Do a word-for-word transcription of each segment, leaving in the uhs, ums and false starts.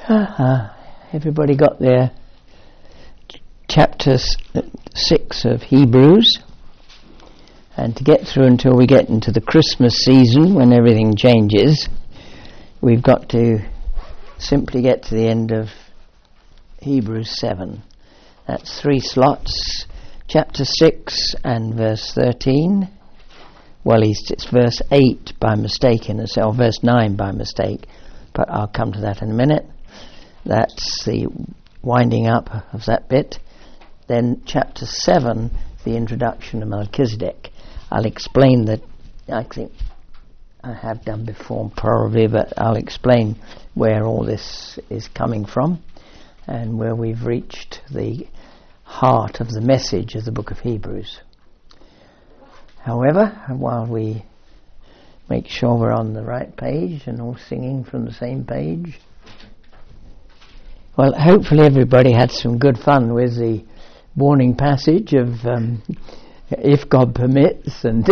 Uh, everybody got their chapter six of Hebrews, and to get through until we get into the Christmas season when everything changes, we've got to simply get to the end of Hebrews seven. That's three slots, chapter six and verse thirteen. Well, it's verse eight by mistake in itself, or verse nine by mistake, but I'll come to that in a minute. That's the winding up of that bit. Then chapter seven, the introduction to Melchizedek. I'll explain that. I think I have done before probably, but I'll explain where all this is coming from and where we've reached the heart of the message of the book of Hebrews. However, while we make sure we're on the right page and all singing from the same page, well, hopefully everybody had some good fun with the warning passage of um, if God permits and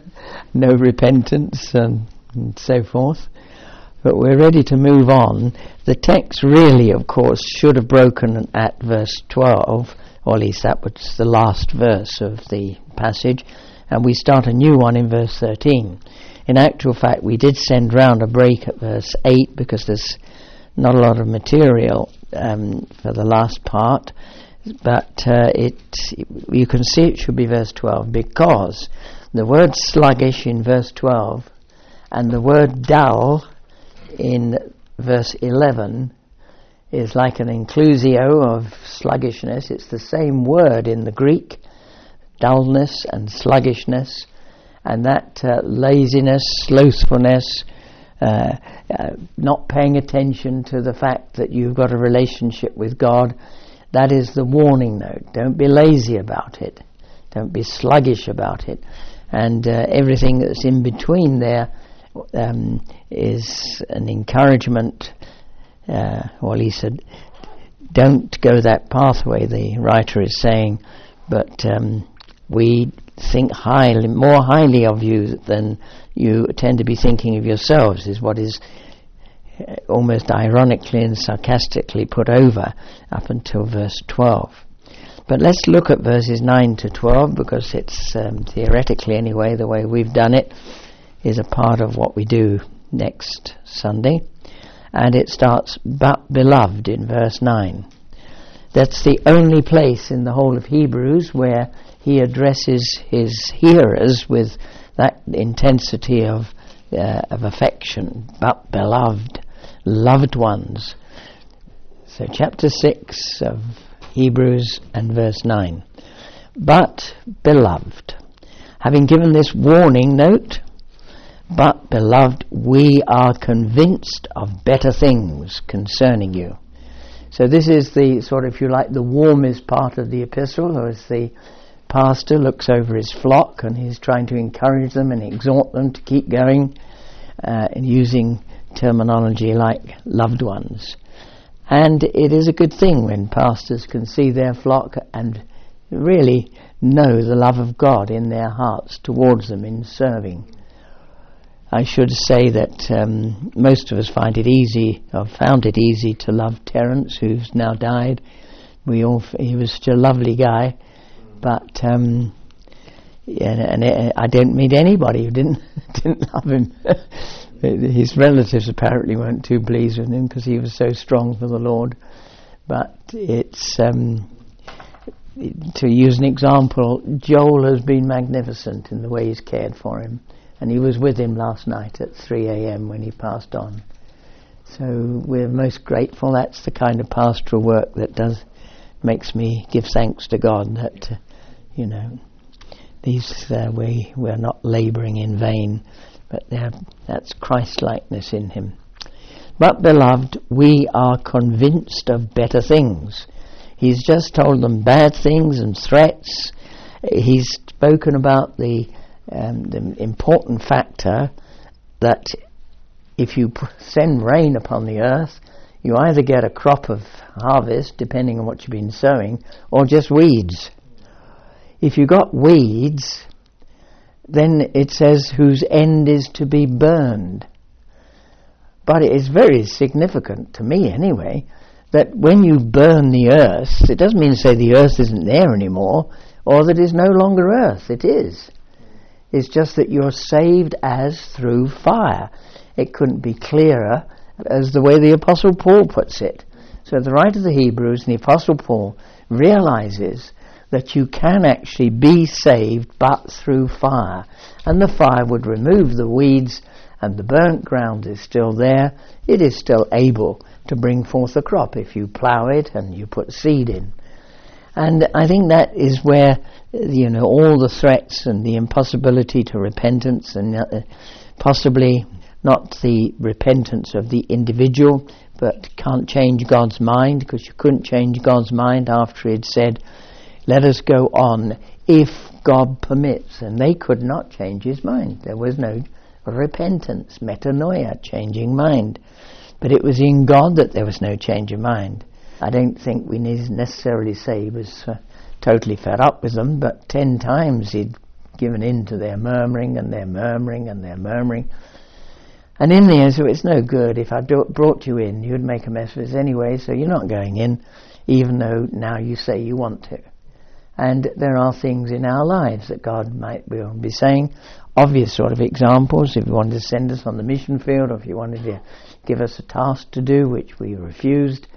no repentance and, and so forth. But we're ready to move on. The text really, of course, should have broken at verse twelve, or at least that was the last verse of the passage, and we start a new one in verse thirteen. In actual fact, we did send round a break at verse eight because there's not a lot of material um, for the last part, but uh, it you can see it should be verse twelve, because the word sluggish in verse twelve and the word dull in verse eleven is like an inclusio of sluggishness. It's the same word in the Greek, dullness and sluggishness, and that uh, laziness, slothfulness, uh, uh, not paying attention to the fact that you've got a relationship with God. That is the warning note. Don't be lazy about it. Don't be sluggish about it. And uh, everything that's in between there um, is an encouragement. Uh, well, he said, don't go that pathway, the writer is saying, but um, we think highly, more highly of you than you tend to be thinking of yourselves, is what is almost ironically and sarcastically put over up until verse twelve. But let's look at verses nine to twelve, because it's um, theoretically anyway, the way we've done it is a part of what we do next Sunday. And it starts, but beloved, in verse nine. That's the only place in the whole of Hebrews where he addresses his hearers with that intensity of uh, of affection. But beloved, loved ones. So chapter six of Hebrews and verse nine. But beloved, having given this warning note, but beloved, we are convinced of better things concerning you. So this is the sort of, if you like, the warmest part of the epistle, as the pastor looks over his flock and he's trying to encourage them and exhort them to keep going, uh, and using terminology like loved ones. And it is a good thing when pastors can see their flock and really know the love of God in their hearts towards them in serving. I should say that um, most of us find it easy, or found it easy, to love Terence, who's now died. We all f- he was such a lovely guy, but um, yeah, and it, I don't meet anybody who didn't didn't love him. His relatives apparently weren't too pleased with him because he was so strong for the Lord. But it's um, to use an example, Joel has been magnificent in the way he's cared for him. And he was with him last night at three a.m. when he passed on. So we're most grateful. That's the kind of pastoral work that does makes me give thanks to God that, uh, you know, these uh, we we're not labouring in vain, but that's Christ-likeness in him. But beloved, we are convinced of better things. He's just told them bad things and threats. He's spoken about the Um, the important factor that if you p- send rain upon the earth, you either get a crop of harvest, depending on what you've been sowing, or just weeds. If you got weeds, then it says whose end is to be burned. But it is very significant, to me anyway, that when you burn the earth, it doesn't mean to say the earth isn't there anymore, or that it's no longer earth. It is. It's just that you're saved as through fire. It couldn't be clearer as the way the Apostle Paul puts it. So the writer of the Hebrews and the Apostle Paul realizes that you can actually be saved but through fire. And the fire would remove the weeds, and the burnt ground is still there. It is still able to bring forth a crop if you plough it and you put seed in. And I think that is where, you know, all the threats and the impossibility to repentance, and uh, possibly not the repentance of the individual, but can't change God's mind, because you couldn't change God's mind after he'd said, let us go on if God permits. And they could not change his mind. There was no repentance, metanoia, changing mind. But it was in God that there was no change of mind. I don't think we need necessarily say he was uh, totally fed up with them, but ten times he'd given in to their murmuring and their murmuring and their murmuring. And in the end, so it's no good. If I do, brought you in, you'd make a mess of it anyway, so you're not going in, even though now you say you want to. And there are things in our lives that God might will be saying, obvious sort of examples, if you wanted to send us on the mission field, or if you wanted to give us a task to do, which we refused.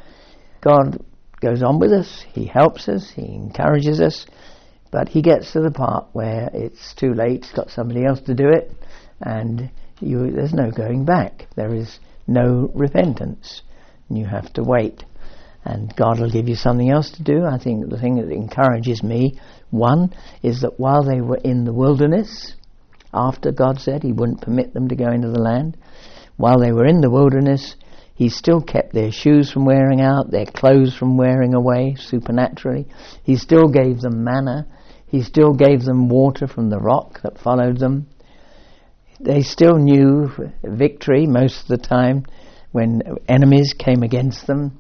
God goes on with us, he helps us, he encourages us, but he gets to the part where it's too late, he's got somebody else to do it, and you, there's no going back. There is no repentance, and you have to wait. And God will give you something else to do. I think the thing that encourages me, one, is that while they were in the wilderness, after God said he wouldn't permit them to go into the land, while they were in the wilderness, he still kept their shoes from wearing out, their clothes from wearing away supernaturally. He still gave them manna. He still gave them water from the rock that followed them. They still knew victory most of the time when enemies came against them.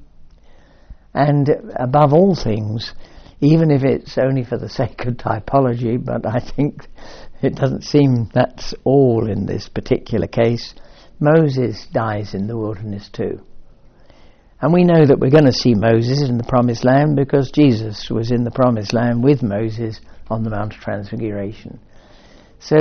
And above all things, even if it's only for the sake of typology, but I think it doesn't seem that's all in this particular case, Moses dies in the wilderness too. And we know that we're going to see Moses in the Promised Land because Jesus was in the Promised Land with Moses on the Mount of Transfiguration. So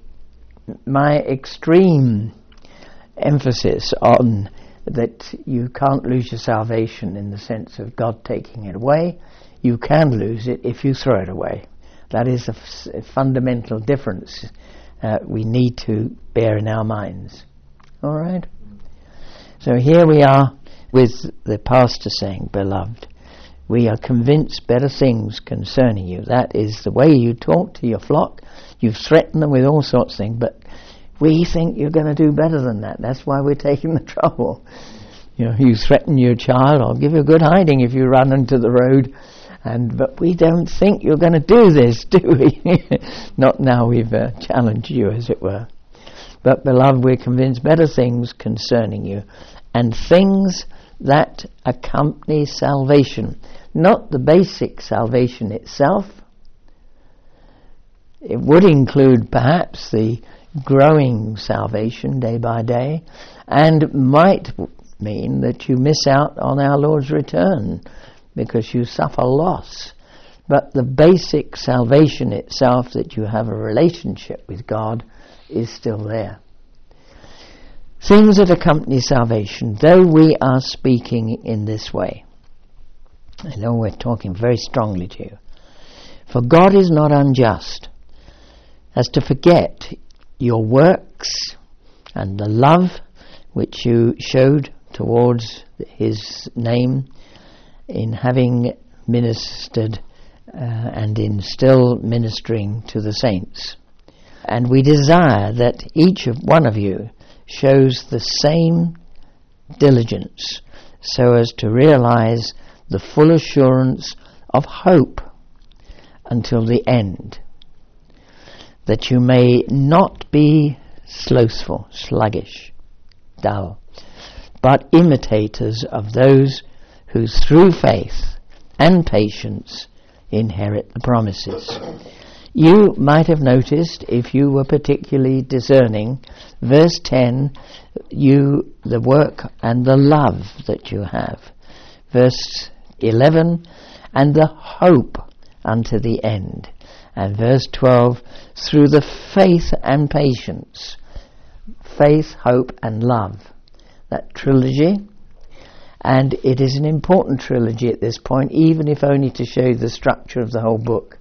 my extreme emphasis on that you can't lose your salvation in the sense of God taking it away. You can lose it if you throw it away. That is a, f- a fundamental difference uh, we need to bear in our minds. All right? So here we are with the pastor saying, beloved, we are convinced better things concerning you. That is the way you talk to your flock. You've threatened them with all sorts of things, but we think you're going to do better than that. That's why we're taking the trouble. You know, you threaten your child, I'll give you a good hiding if you run into the road. And but we don't think you're going to do this, do we? Not now we've uh, challenged you, as it were. But, beloved, we're convinced better things concerning you, and things that accompany salvation. Not the basic salvation itself. It would include, perhaps, the growing salvation day by day, and might mean that you miss out on our Lord's return because you suffer loss. But the basic salvation itself, that you have a relationship with God, is still there. Things that accompany salvation, though we are speaking in this way. I know we're talking very strongly to you. For God is not unjust as to forget your works and the love which you showed towards his name in having ministered uh, and in still ministering to the saints. And we desire that each of one of you shows the same diligence so as to realize the full assurance of hope until the end, that you may not be slothful, sluggish, dull, but imitators of those who through faith and patience inherit the promises. You might have noticed, if you were particularly discerning, verse ten, you, the work and the love that you have. Verse eleven, and the hope unto the end. And verse twelve, through the faith and patience. Faith, hope and love. That trilogy. And it is an important trilogy at this point, even if only to show the structure of the whole book.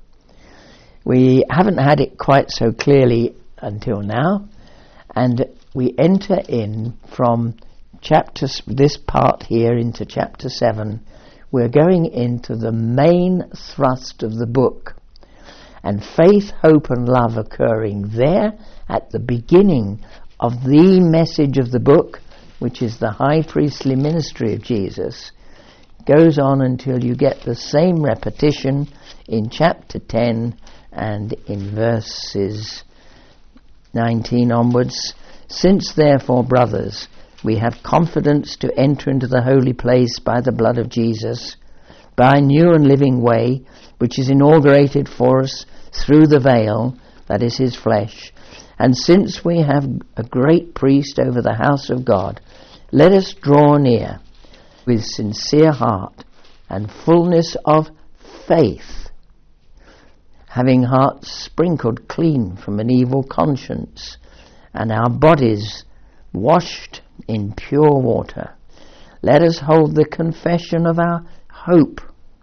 We haven't had it quite so clearly until now, and we enter in from chapter, this part here into chapter seven. We're going into the main thrust of the book, and faith, hope and love occurring there at the beginning of the message of the book, which is the high priestly ministry of Jesus, goes on until you get the same repetition in chapter ten and in verses nineteen onwards. Since therefore, brothers, we have confidence to enter into the holy place by the blood of Jesus, by a new and living way, which is inaugurated for us through the veil, that is his flesh. And since we have a great priest over the house of God, let us draw near with sincere heart and fullness of faith, having hearts sprinkled clean from an evil conscience, and our bodies washed in pure water. Let us hold the confession of our hope.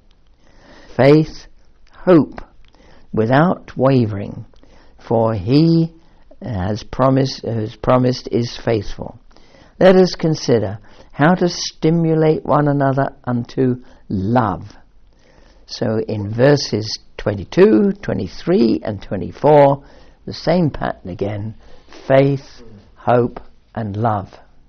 Faith, hope, without wavering, for he has promised, has promised is faithful. Let us consider how to stimulate one another unto love. So in verses twenty-two, twenty-three and twenty-four, the same pattern again: faith, hope and love.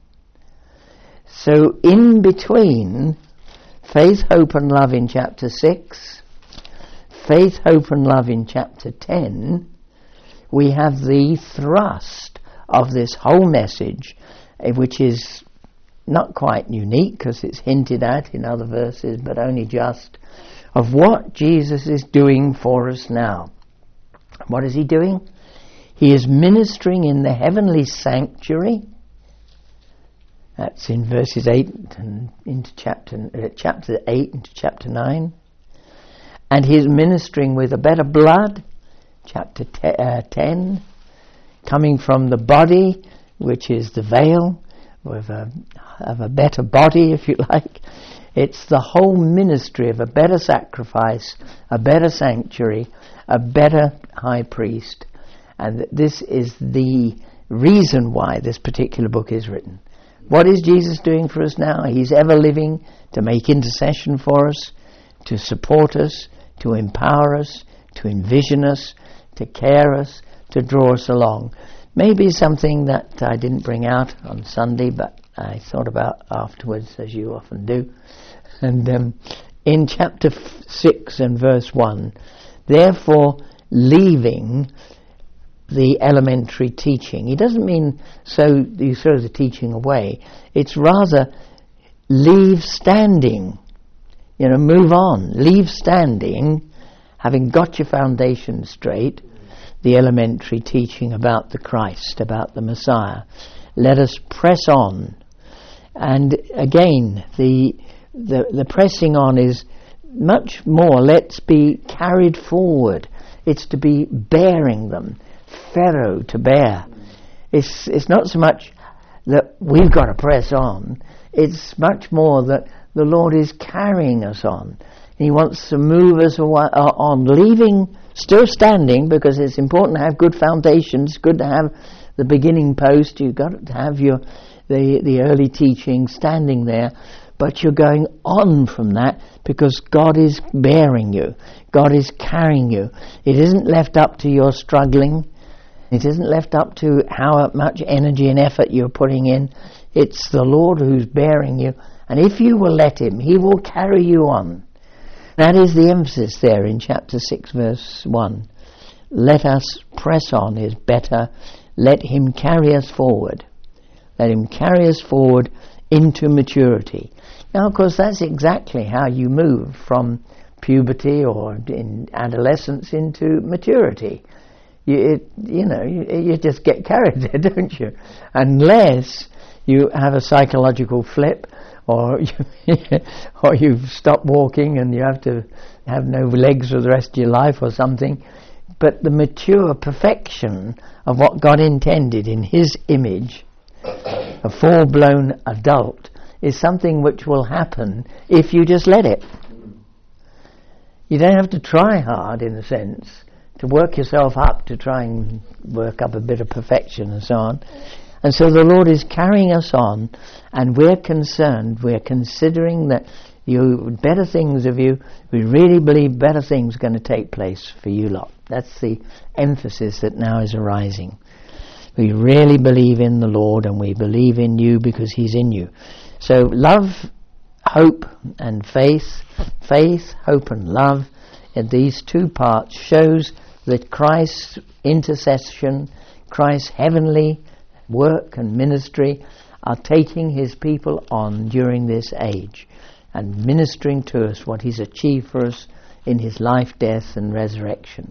So in between faith, hope and love in chapter six, faith, hope and love in chapter ten, we have the thrust of this whole message, which is not quite unique because it's hinted at in other verses, but only just, of what Jesus is doing for us now. What is he doing? He is ministering in the heavenly sanctuary. That's in verses eight and into chapter uh, chapter eight into chapter nine. And he is ministering with a better blood, chapter te- uh, ten, coming from the body, which is the veil, with a, of a better body, if you like. It's the whole ministry of a better sacrifice, a better sanctuary, a better high priest. And this is the reason why this particular book is written. What is Jesus doing for us now? He's ever living to make intercession for us, to support us, to empower us, to envision us, to care us, to draw us along. Maybe something that I didn't bring out on Sunday, but I thought about afterwards, as you often do. And um, in chapter f- six and verse one, therefore leaving the elementary teaching. He doesn't mean so you throw the teaching away. It's rather leave standing. You know, move on. Leave standing, having got your foundation straight, the elementary teaching about the Christ, about the Messiah. Let us press on. And again, the the, the pressing on is much more, let's be carried forward. It's to be bearing them. Pharaoh to bear. It's it's not so much that we've got to press on. It's much more that the Lord is carrying us on. He wants to move us on, leaving, still standing, because it's important to have good foundations. Good to have the beginning post. You've got to have your the the early teaching standing there, but you're going on from that because God is bearing you. God is carrying you. It isn't left up to your struggling. It isn't left up to how much energy and effort you're putting in. It's the Lord who's bearing you. And if you will let him, he will carry you on. That is the emphasis there in chapter six, verse one. Let us press on is better. Let him carry us forward. Let him carry us forward into maturity. Now, of course, that's exactly how you move from puberty or in adolescence into maturity. You, it, you know, you, you just get carried there, don't you? Unless you have a psychological flip, or you, or you've stopped walking and you have to have no legs for the rest of your life or something. But the mature perfection of what God intended in His image, a full-blown adult, is something which will happen if you just let it. You don't have to try hard, in a sense, to work yourself up, to try and work up a bit of perfection and so on. And so the Lord is carrying us on, and we're concerned, we're considering that you better things of you, we really believe better things are going to take place for you lot. That's the emphasis that now is arising. We really believe in the Lord, and we believe in you because He's in you. So love, hope and faith, faith, hope and love, in these two parts shows that Christ's intercession, Christ's heavenly work and ministry are taking His people on during this age and ministering to us what He's achieved for us in His life, death and resurrection.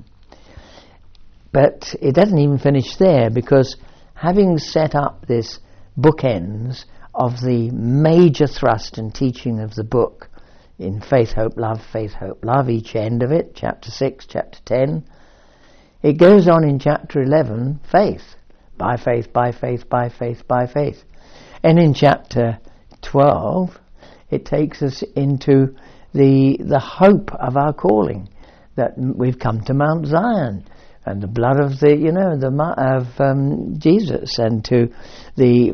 But it doesn't even finish there, because having set up this bookends of the major thrust and teaching of the book in faith, hope, love, faith, hope, love, each end of it, chapter six, chapter ten, it goes on in chapter eleven, faith, by faith, by faith, by faith, by faith. And in chapter twelve, it takes us into the the hope of our calling, that we've come to Mount Zion, and the blood of the, you know, the of um, Jesus, and to the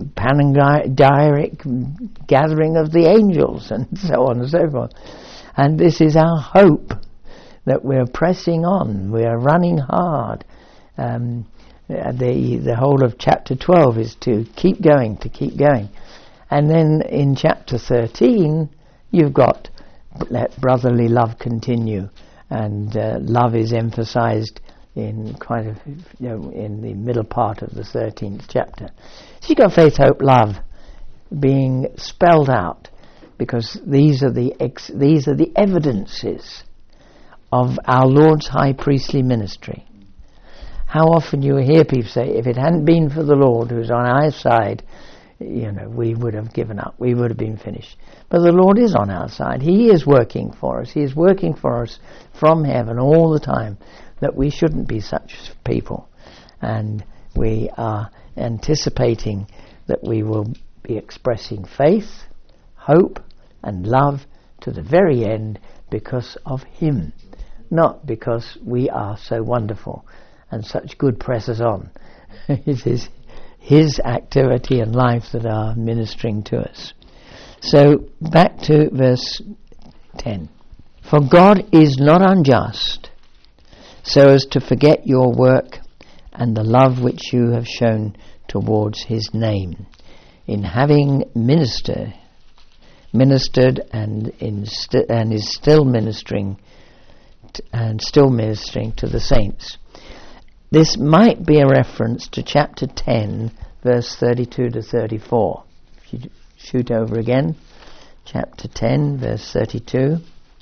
panegyric gathering of the angels, and so on and so forth. And this is our hope, that we're pressing on, we're running hard. Um, the the whole of chapter twelve is to keep going, to keep going. And then in chapter thirteen, you've got let brotherly love continue, and uh, love is emphasized in quite a, you know, in the middle part of the thirteenth chapter. So you've got faith, hope, love being spelled out, because these are the ex- these are the evidences of our Lord's high priestly ministry. How often you hear people say, if it hadn't been for the Lord who's on our side, you know, we would have given up, we would have been finished. But the Lord is on our side. He is working for us. He is working for us from heaven all the time, that we shouldn't be such people. And we are anticipating that we will be expressing faith, hope and love to the very end, because of Him, not because we are so wonderful and such good presses on. It is His activity and life that are ministering to us. So back to verse ten. For God is not unjust, so as to forget your work and the love which you have shown towards His name, in having ministered, ministered and in st- and is still ministering t- and still ministering to the saints. This might be a reference to chapter ten, verse thirty-two to thirty-four. If you shoot over again, chapter ten, verse thirty-two.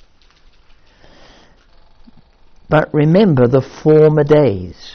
But remember the former days,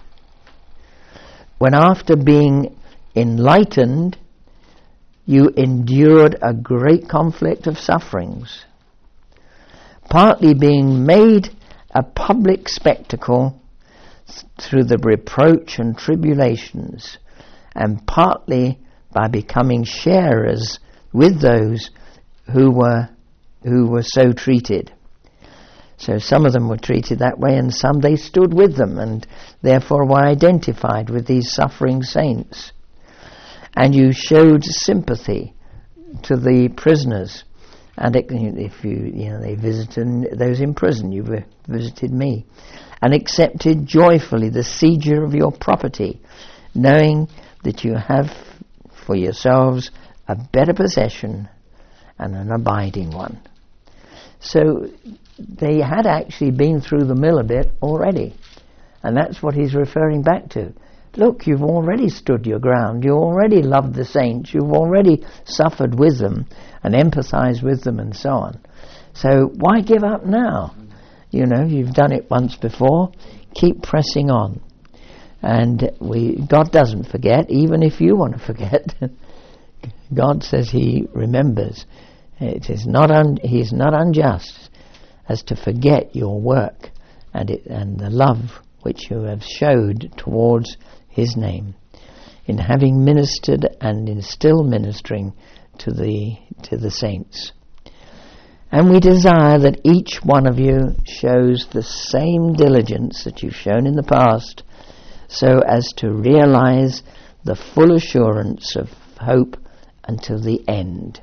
when after being enlightened, you endured a great conflict of sufferings, partly being made a public spectacle through the reproach and tribulations, and partly by becoming sharers with those who were who were so treated. So some of them were treated that way, and some they stood with them, and therefore were identified with these suffering saints. And you showed sympathy to the prisoners, and it, if you you know they visited those in prison, you visited me, and accepted joyfully the seizure of your property, knowing that you have for yourselves a better possession and an abiding one. So they had actually been through the mill a bit already, and that's what he's referring back to. look, you've already stood your ground, you already loved the saints, you've already suffered with them and empathized with them and so on. So why give up now? You know, you've done it once before. Keep pressing on. And we, God doesn't forget, even if you want to forget. God says He remembers. It is not un, He is not unjust as to forget your work and it, and the love which you have showed towards His name, in having ministered and in still ministering to the to the saints. And we desire that each one of you shows the same diligence that you've shown in the past, so as to realize the full assurance of hope until the end.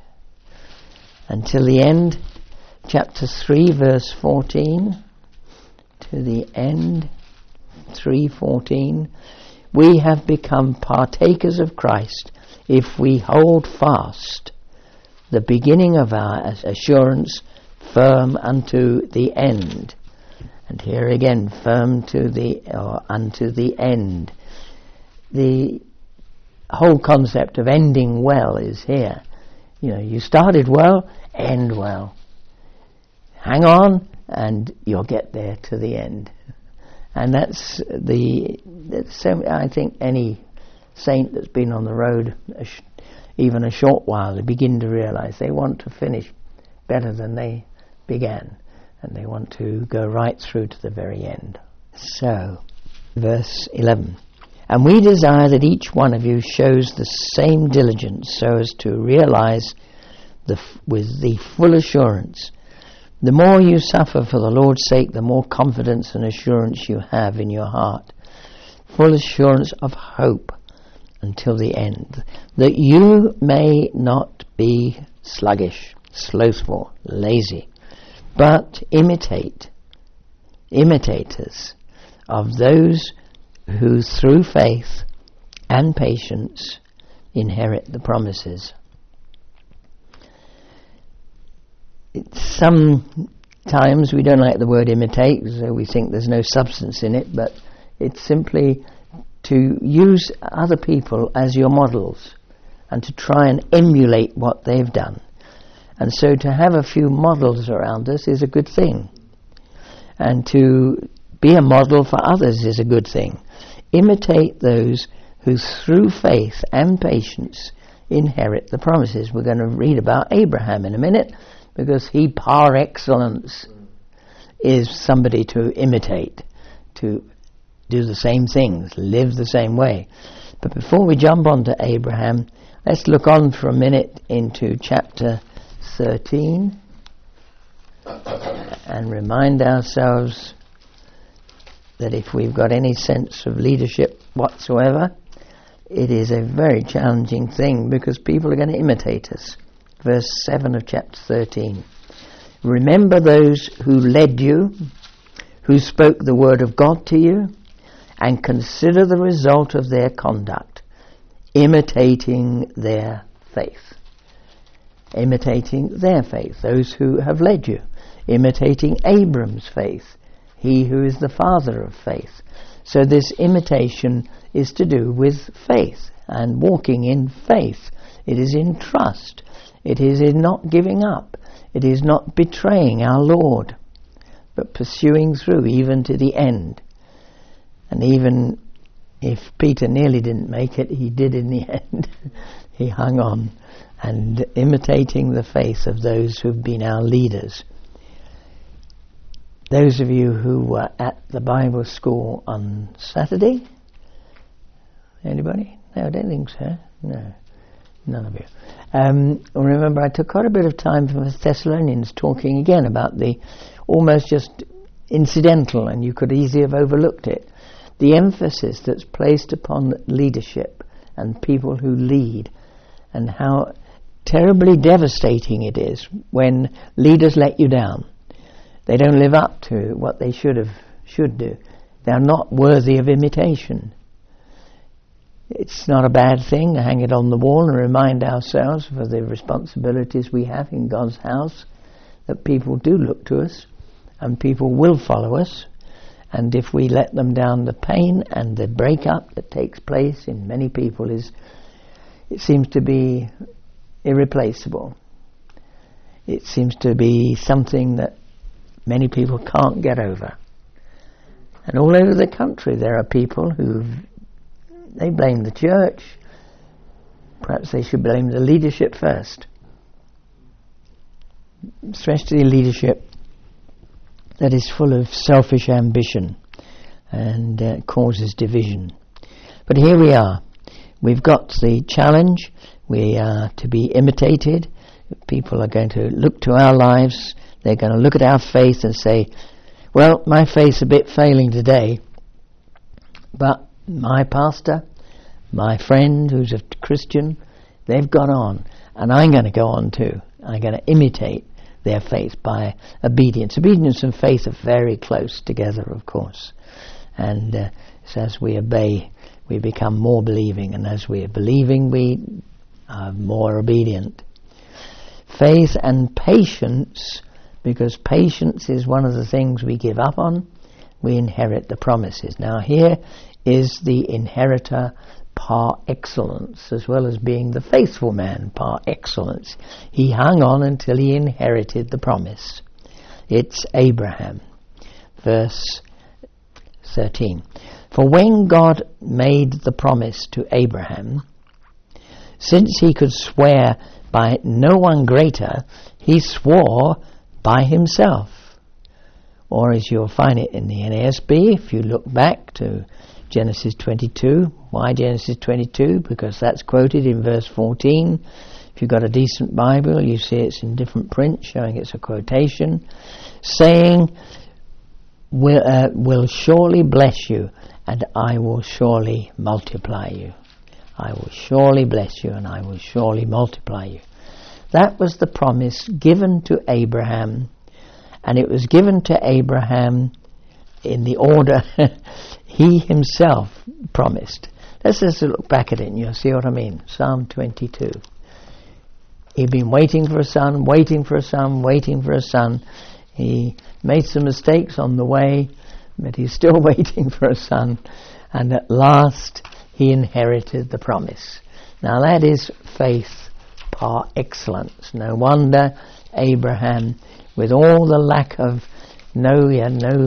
Until the end, chapter three, verse fourteen. To the end, three fourteen. We have become partakers of Christ if we hold fast the beginning of our assurance firm unto the end. And here again, firm to the or unto the end. The whole concept of ending well is here. You know, you started well, end well. Hang on, and you'll get there to the end. And that's the. That's, I think any saint that's been on the road a sh- even a short while, they begin to realize they want to finish better than they began, and they want to go right through to the very end. So, verse eleven. And we desire that each one of you shows the same diligence so as to realize the f- with the full assurance. The more you suffer for the Lord's sake, the more confidence and assurance you have in your heart. Full assurance of hope until the end, that you may not be sluggish, slothful, lazy, but imitate, imitators of those who through faith and patience inherit the promises. Sometimes we don't like the word imitate, so we think there's no substance in it, but it's simply to use other people as your models and to try and emulate what they've done. And so to have a few models around us is a good thing. And to be a model for others is a good thing. Imitate those who through faith and patience inherit the promises. We're going to read about Abraham in a minute, because he par excellence is somebody to imitate, to do the same things, live the same way. But before we jump on to Abraham, let's look on for a minute into chapter thirteen and remind ourselves that if we've got any sense of leadership whatsoever, it is a very challenging thing, because people are going to imitate us. Verse seven of chapter thirteen. Remember those who led you, who spoke the word of God to you, and consider the result of their conduct, imitating their faith. Imitating their faith, those who have led you. Imitating Abram's faith, he who is the father of faith. So this imitation is to do with faith and walking in faith. It is in trust. It is in not giving up. It is not betraying our Lord, but pursuing through even to the end. And even if Peter nearly didn't make it, he did in the end. He hung on, and imitating the faith of those who've been our leaders. Those of you who were at the Bible school on Saturday? Anybody? No, I don't think so. No, none of you. Um, remember, I took quite a bit of time from the Thessalonians talking again about the almost just incidental, and you could easily have overlooked it, the emphasis that's placed upon leadership and people who lead, and how terribly devastating it is when leaders let you down. They don't live up to what they should have should do. They're not worthy of imitation. It's not a bad thing to hang it on the wall and remind ourselves of the responsibilities we have in God's house, that people do look to us and people will follow us, And if we let them down, the pain and the breakup that takes place in many people is, it seems to be irreplaceable. It seems to be something that many people can't get over. And all over the country there are people who, they blame the church. Perhaps they should blame the leadership first. Especially leadership that is full of selfish ambition and uh, causes division. But here we are. We've got the challenge. We are to be imitated. People are going to look to our lives. They're going to look at our faith and say, well, my faith's a bit failing today, but my pastor, my friend who's a Christian, they've gone on, and I'm going to go on too. I'm going to imitate their faith by obedience. Obedience and faith are very close together, of course. And uh, so as we obey, we become more believing, and as we are believing, we are more obedient. Faith and patience, because patience is one of the things we give up on, we inherit the promises. Now here is the inheritor par excellence, as well as being the faithful man par excellence. He hung on until he inherited the promise. It's Abraham. Verse thirteen. For when God made the promise to Abraham, since he could swear by no one greater, he swore by himself. Or as you'll find it in the N A S B, if you look back to Genesis twenty-two. Why Genesis twenty-two? Because that's quoted in verse fourteen. If you've got a decent Bible, you see it's in different print, showing it's a quotation, saying, will, uh, will surely bless you, and I will surely multiply you. I will surely bless you, and I will surely multiply you. That was the promise given to Abraham, and it was given to Abraham in the order he himself promised. Let's just look back at it and you'll see what I mean. Psalm twenty-two. He'd been waiting for a son, waiting for a son, waiting for a son. He made some mistakes on the way, but he's still waiting for a son. And at last he inherited the promise. Now that is faith par excellence. No wonder Abraham, with all the lack of, no, he had no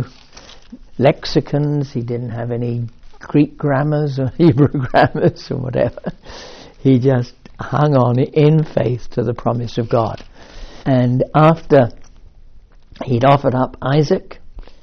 lexicons, he didn't have any Greek grammars or Hebrew grammars or whatever. He just hung on in faith to the promise of God. And after he'd offered up Isaac,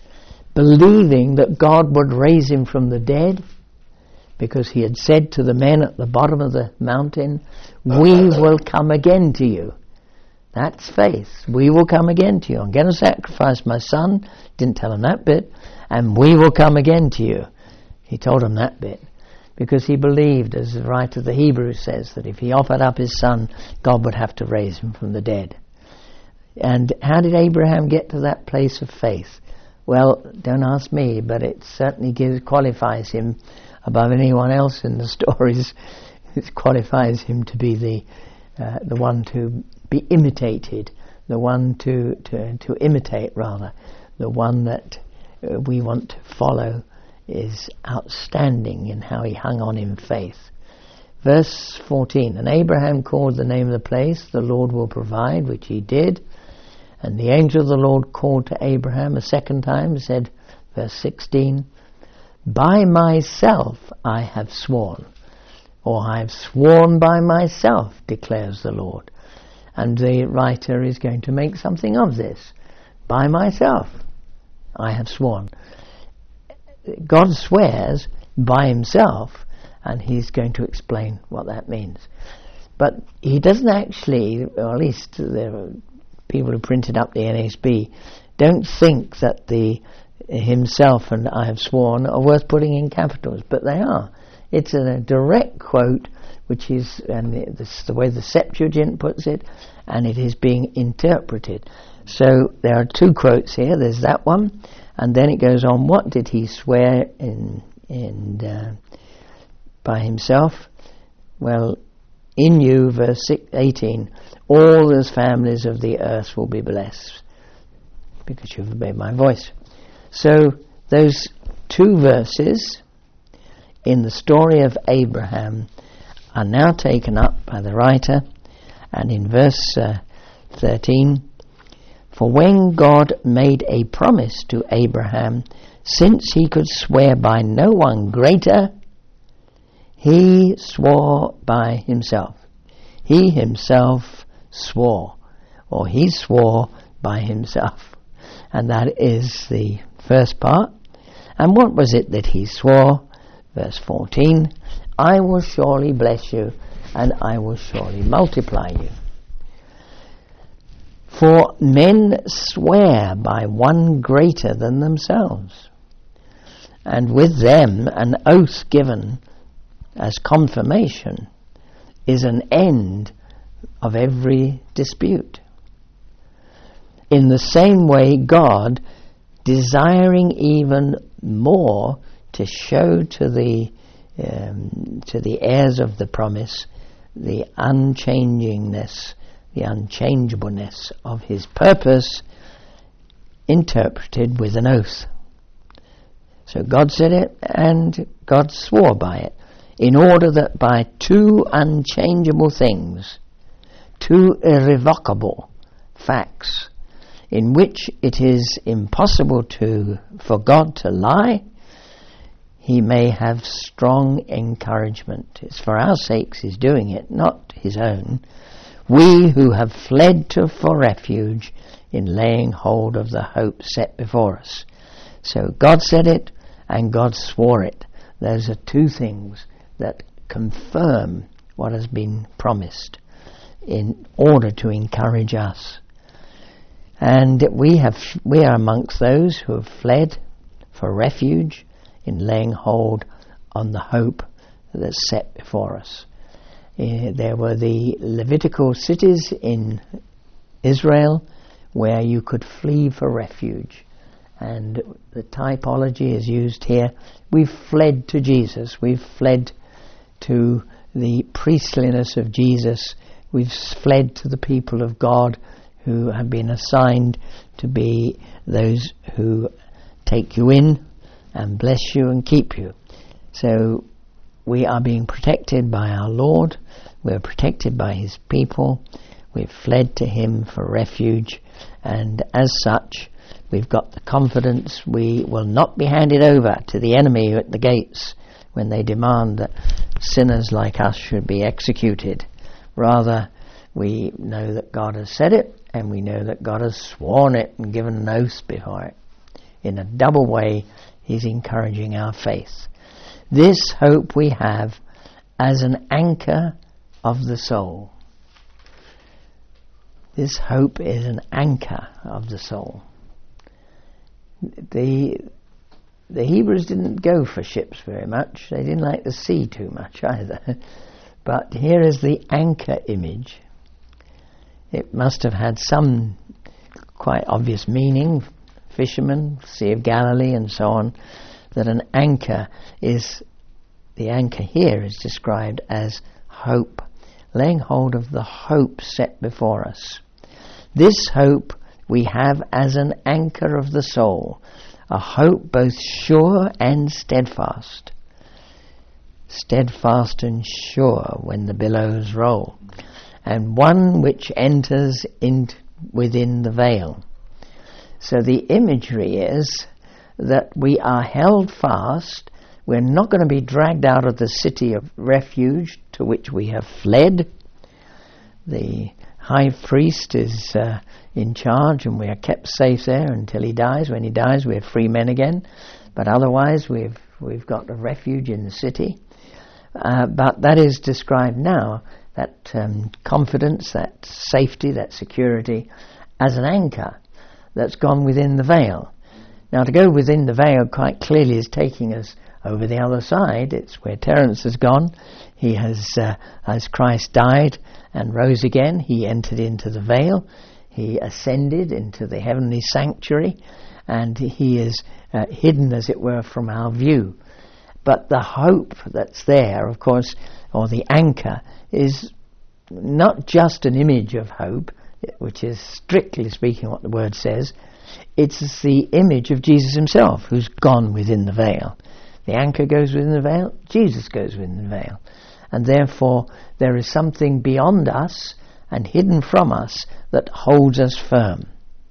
believing that God would raise him from the dead, because he had said to the men at the bottom of the mountain, we will come again to you. That's faith. We will come again to you. I'm going to sacrifice my son. Didn't tell him that bit. And we will come again to you. He told him that bit. Because he believed, as the writer of the Hebrews says, that if he offered up his son, God would have to raise him from the dead. And how did Abraham get to that place of faith? Well, don't ask me, but it certainly gives, qualifies him above anyone else in the stories. It qualifies him to be the uh, the one to be imitated, the one to, to, to imitate rather, the one that uh, we want to follow is outstanding in how he hung on in faith. Verse fourteen, and Abraham called the name of the place, the Lord will provide, which he did. And the angel of the Lord called to Abraham a second time and said, verse sixteen, by myself I have sworn, or I have sworn by myself, declares the Lord. And the writer is going to make something of this. By myself I have sworn. God swears by himself, and he's going to explain what that means. But he doesn't actually, or at least there are people who printed up the N A S B, don't think that the himself and I have sworn are worth putting in capitals, but they are. It's a direct quote, which is, and this is the way the Septuagint puts it, and it is being interpreted. So there are two quotes here. There's that one, and then it goes on. What did he swear in in uh, by himself? Well, in you, verse eighteen, all those families of the earth will be blessed because you've obeyed my voice. So Those two verses in the story of Abraham are now taken up by the writer, and in verse uh, thirteen, for when God made a promise to Abraham, since he could swear by no one greater, he swore by himself. He himself swore, or he swore by himself. And that is the first part. And what was it that he swore? Verse fourteen, I will surely bless you, and I will surely multiply you. For men swear by one greater than themselves, and with them an oath given as confirmation is an end of every dispute. In the same way, God, desiring even more to show to the um, to the heirs of the promise the unchangingness, the unchangeableness of his purpose, interpreted with an oath. So God said it, and God swore by it, in order that by two unchangeable things, two irrevocable facts, in which it is impossible to for God to lie, he may have strong encouragement. It's for our sakes he's doing it, not his own. We who have fled to for refuge in laying hold of the hope set before us. So God said it, and God swore it. Those are two things that confirm what has been promised in order to encourage us. And we have we are amongst those who have fled for refuge in laying hold on the hope that's set before us. Uh, there were the Levitical cities in Israel where you could flee for refuge, and the typology is used here. We've fled to Jesus. We've fled to the priestliness of Jesus. We've fled to the people of God who have been assigned to be those who take you in and bless you and keep you. So we are being protected by our Lord. We're protected by his people. We've fled to him for refuge, and as such we've got the confidence we will not be handed over to the enemy at the gates when they demand that sinners like us should be executed. Rather, we know that God has said it, and we know that God has sworn it and given an oath before it. In a double way, he's encouraging our faith. This hope we have as an anchor of the soul. This hope is an anchor of the soul. The the Hebrews didn't go for ships very much. They didn't like the sea too much either. But here is the anchor image. It must have had some quite obvious meaning. Fishermen, Sea of Galilee and so on, that an anchor is, the anchor here is described as hope, laying hold of the hope set before us. This hope we have as an anchor of the soul, a hope both sure and steadfast. Steadfast and sure when the billows roll, and one which enters in within the veil. So the imagery is that we are held fast. We're not going to be dragged out of the city of refuge to which we have fled. The high priest is uh, in charge, and we are kept safe there until he dies. When he dies, we're free men again. But otherwise, we've we've got a refuge in the city. Uh, but that is described now, that um, confidence, that safety, that security, as an anchor that's gone within the veil. Now, to go within the veil quite clearly is taking us over the other side. It's where Terence has gone. He has, uh, as Christ died and rose again, he entered into the veil. He ascended into the heavenly sanctuary, and he is uh, hidden, as it were, from our view. But the hope that's there, of course, or the anchor, is not just an image of hope, which is strictly speaking what the word says. It's the image of Jesus himself who's gone within the veil. The anchor goes within the veil, Jesus goes within the veil. And therefore there is something beyond us and hidden from us that holds us firm.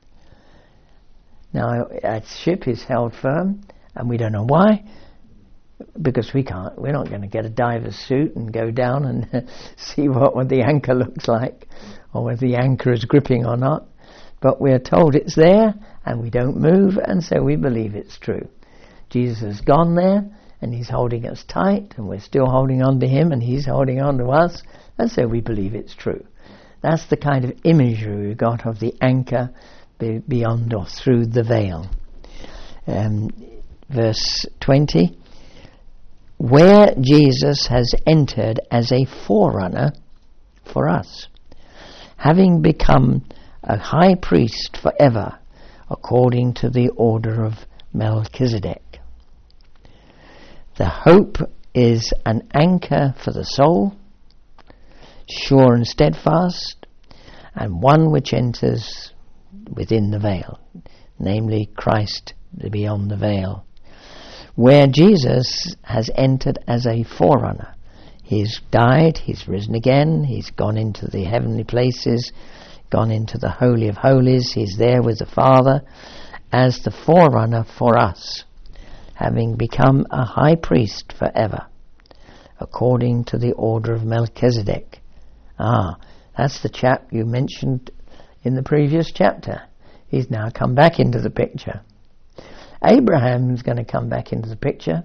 Now, a ship is held firm, and we don't know why, because we can't, we're not going to get a diver's suit and go down and see what, what the anchor looks like, or whether the anchor is gripping or not. But we're told it's there, and we don't move, and so we believe it's true. Jesus has gone there, and he's holding us tight, and we're still holding on to him, and he's holding on to us, and so we believe it's true. That's the kind of imagery we've got of the anchor be beyond or through the veil. Um, verse twenty, where Jesus has entered as a forerunner for us, having become a high priest forever, according to the order of Melchizedek. The hope is an anchor for the soul, sure and steadfast, and one which enters within the veil, namely Christ beyond the veil, where Jesus has entered as a forerunner. He's died, he's risen again, he's gone into the heavenly places, gone into the Holy of Holies, he's there with the Father as the forerunner for us, having become a high priest forever, according to the order of Melchizedek. Ah, that's the chap you mentioned in the previous chapter. He's now come back into the picture. Abraham's going to come back into the picture.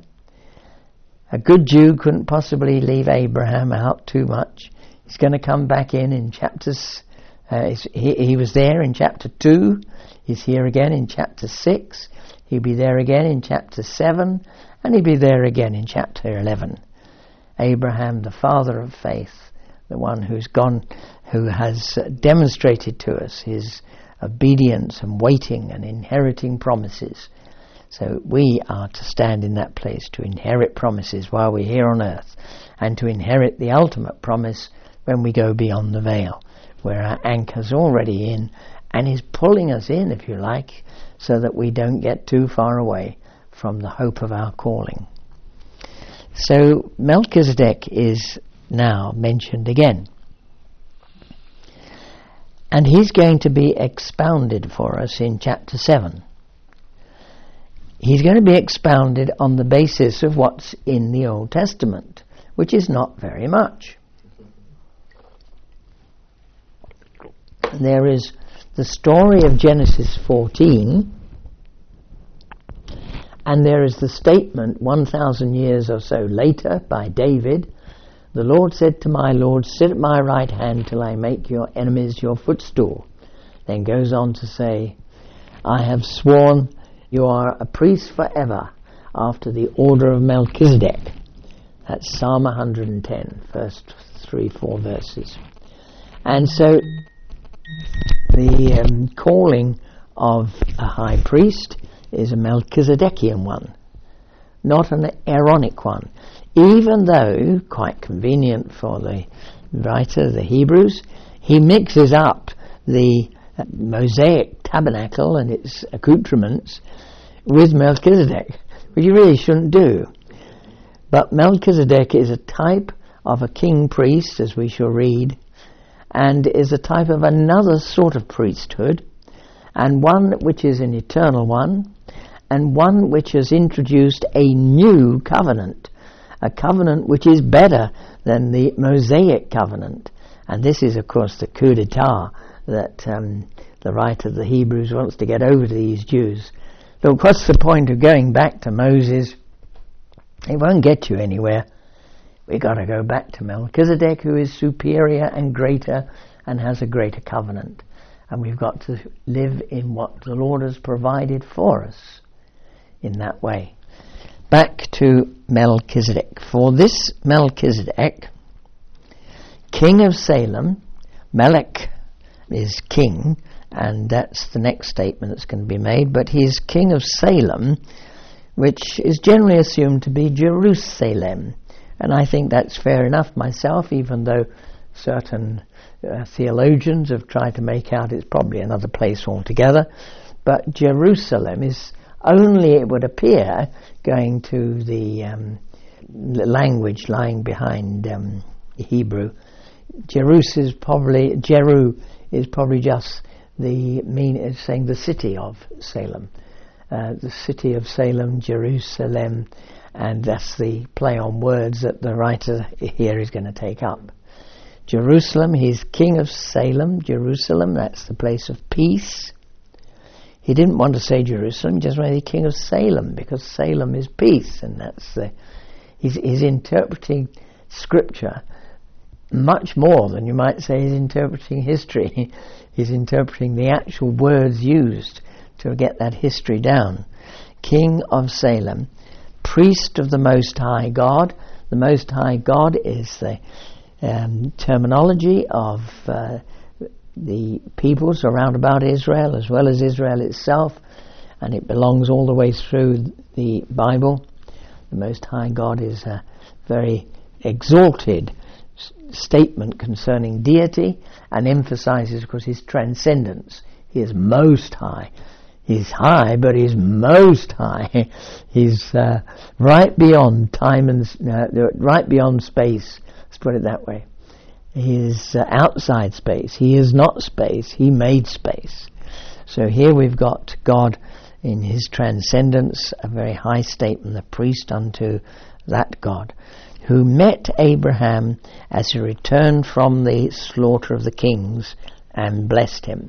A good Jew couldn't possibly leave Abraham out too much. He's going to come back in in chapters. Uh, he, he was there in chapter two. He's here again in chapter six. He'll be there again in chapter seven. And he'll be there again in chapter eleven. Abraham, the father of faith, the one who's gone, who has demonstrated to us his obedience and waiting and inheriting promises. So we are to stand in that place to inherit promises while we're here on earth, and to inherit the ultimate promise when we go beyond the veil, where our anchor's already in and is pulling us in, if you like, so that we don't get too far away from the hope of our calling. So Melchizedek is now mentioned again, and he's going to be expounded for us in chapter seven. He's going to be expounded on the basis of what's in the Old Testament, which is not very much. There is the story of Genesis fourteen, and there is the statement one thousand years or so later by David, the Lord said to my Lord, sit at my right hand till I make your enemies your footstool. Then goes on to say, I have sworn you are a priest forever after the order of Melchizedek. That's Psalm one hundred ten, first three, four verses. And so the um, calling of a high priest is a Melchizedekian one, not an Aaronic one. Even though, quite convenient for the writer, the Hebrews, he mixes up the Mosaic tabernacle and its accoutrements with Melchizedek, which you really shouldn't do. But Melchizedek is a type of a king priest, as we shall read, and is a type of another sort of priesthood, and one which is an eternal one, and one which has introduced a new covenant, a covenant which is better than the Mosaic covenant. And this is, of course, the coup d'etat that um, the writer of the Hebrews wants to get over to these Jews. Look, what's the point of going back to Moses? It won't get you anywhere. We've got to go back to Melchizedek, who is superior and greater and has a greater covenant. And we've got to live in what the Lord has provided for us in that way. Back to Melchizedek. For this Melchizedek, king of Salem, Melech is king, and that's the next statement that's going to be made, but he's king of Salem, which is generally assumed to be Jerusalem. And I think that's fair enough myself, even though certain uh, theologians have tried to make out it's probably another place altogether. but Jerusalem is only, it would appear, going to the um, language lying behind um, Hebrew. Jerus is probably, Jeru is probably just the mean, is saying the city of Salem. Uh, the city of Salem, Jerusalem, and that's the play on words that the writer here is going to take up. Jerusalem, he's king of Salem, Jerusalem, that's the place of peace. He didn't want to say Jerusalem, he just wanted to be king of Salem, because Salem is peace, and that's the, he's, he's interpreting scripture much more than you might say he's interpreting history. He's interpreting the actual words used to get that history down. King of Salem, priest of the Most High God. The Most High God is the um, terminology of uh, the peoples around about Israel, as well as Israel itself, and it belongs all the way through the Bible. The Most High God is a very exalted s- statement concerning deity, and emphasizes, of course, his transcendence. He is most high. He's high, but he's most high. He's uh, right beyond time and uh, right beyond space. Let's put it that way. He is uh, outside space. He is not space. He made space. So here we've got God in his transcendence, a very high statement, the priest unto that God, who met Abraham as he returned from the slaughter of the kings and blessed him.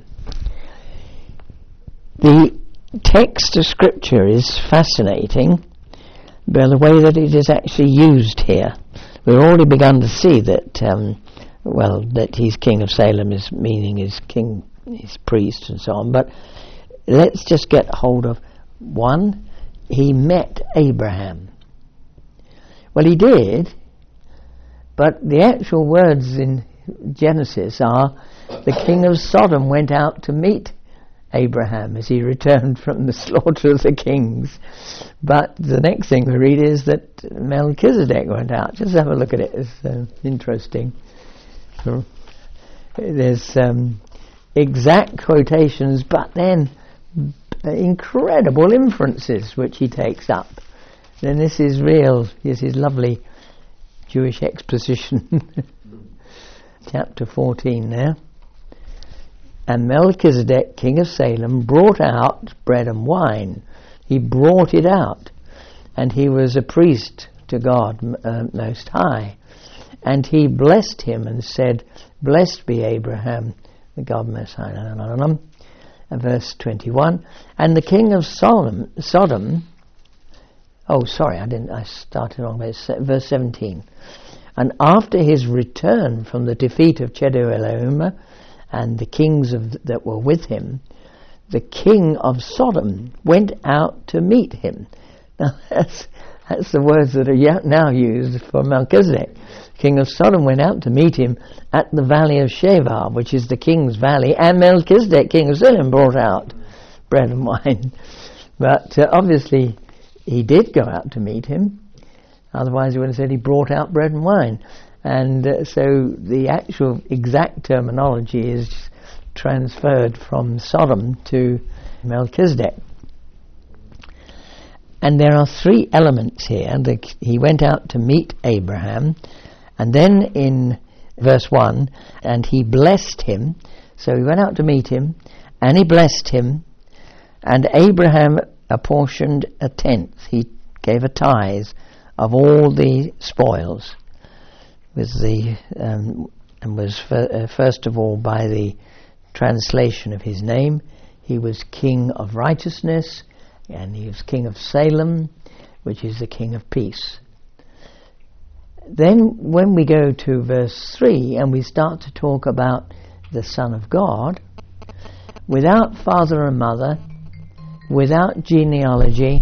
The text of Scripture is fascinating by the way that it is actually used here. We've already begun to see that, um, well, that he's king of Salem is meaning he's king, he's priest and so on. But let's just get hold of one. He met Abraham. Well, he did, but the actual words in Genesis are, the king of Sodom went out to meet Abraham as he returned from the slaughter of the kings. But the next thing we read is that Melchizedek went out. Just have a look at it. It's uh, interesting. So, there's um, exact quotations, but then incredible inferences which he takes up. Then this is real. This is lovely Jewish exposition. Chapter fourteen now. And Melchizedek, king of Salem, brought out bread and wine. He brought it out. And he was a priest to God uh, Most High. And he blessed him and said, blessed be Abraham, the God Most High. And verse twenty-one. And the king of Sodom, Sodom, oh sorry, I didn't, I started wrong, verse seventeen. And after his return from the defeat of Chedorlaomer, and the kings of th- that were with him, the king of Sodom went out to meet him. Now that's, that's the words that are now used for Melchizedek. King of Sodom went out to meet him at the valley of Shevar, which is the king's valley, and Melchizedek, king of Salem, brought out bread and wine. But uh, obviously he did go out to meet him, otherwise he would have said he brought out bread and wine. And uh, so the actual exact terminology is transferred from Sodom to Melchizedek. And there are three elements here. The, he went out to meet Abraham, and then in verse one, and he blessed him. So he went out to meet him, and he blessed him, and Abraham apportioned a tenth. He gave a tithe of all the spoils. With the um, and was fir- uh, first of all by the translation of his name, he was king of righteousness, and he was king of Salem, which is the king of peace. Then when we go to verse three and we start to talk about the Son of God, without father and mother, without genealogy,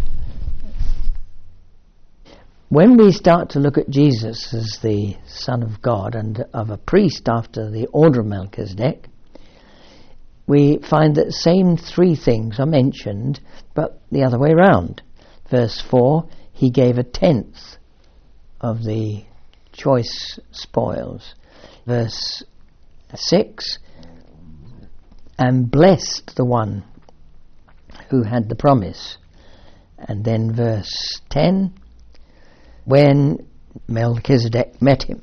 when we start to look at Jesus as the Son of God and of a priest after the order of Melchizedek, we find that same three things are mentioned, but the other way round. Verse four, he gave a tenth of the choice spoils. Verse six, and blessed the one who had the promise. And then verse ten, when Melchizedek met him.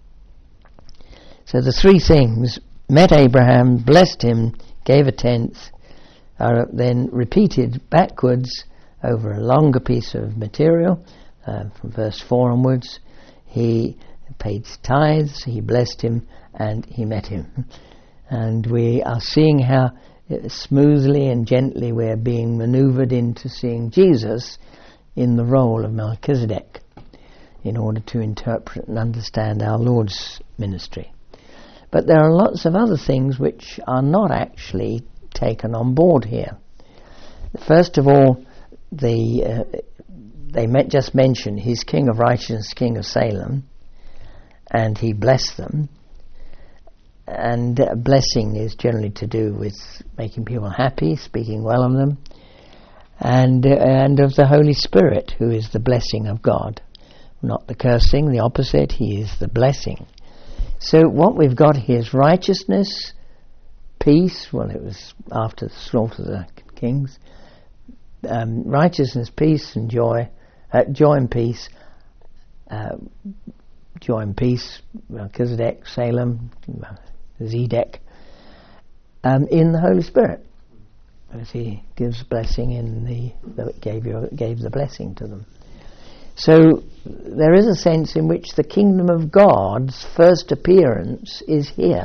So the three things: met Abraham, blessed him, gave a tenth, are then repeated backwards over a longer piece of material, uh, from verse four onwards. He paid tithes, he blessed him, and he met him. And we are seeing how smoothly and gently we're being manoeuvred into seeing Jesus in the role of Melchizedek in order to interpret and understand our Lord's ministry. But there are lots of other things which are not actually taken on board here. First of all, the uh, they met, just mentioned he's King of Righteousness, King of Salem, and he blessed them. And uh, blessing is generally to do with making people happy, speaking well of them, and uh, and of the Holy Spirit, who is the blessing of God, not the cursing, the opposite. He is the blessing. So what we've got here is righteousness, peace. Well, it was after the slaughter of the kings. Um, righteousness, peace, and joy. Uh, joy and peace. Uh, joy and peace. Melchizedek, Salem, Zedek. Um, in the Holy Spirit, as he gives blessing in the that gave you gave the blessing to them. So there is a sense in which the kingdom of God's first appearance is here.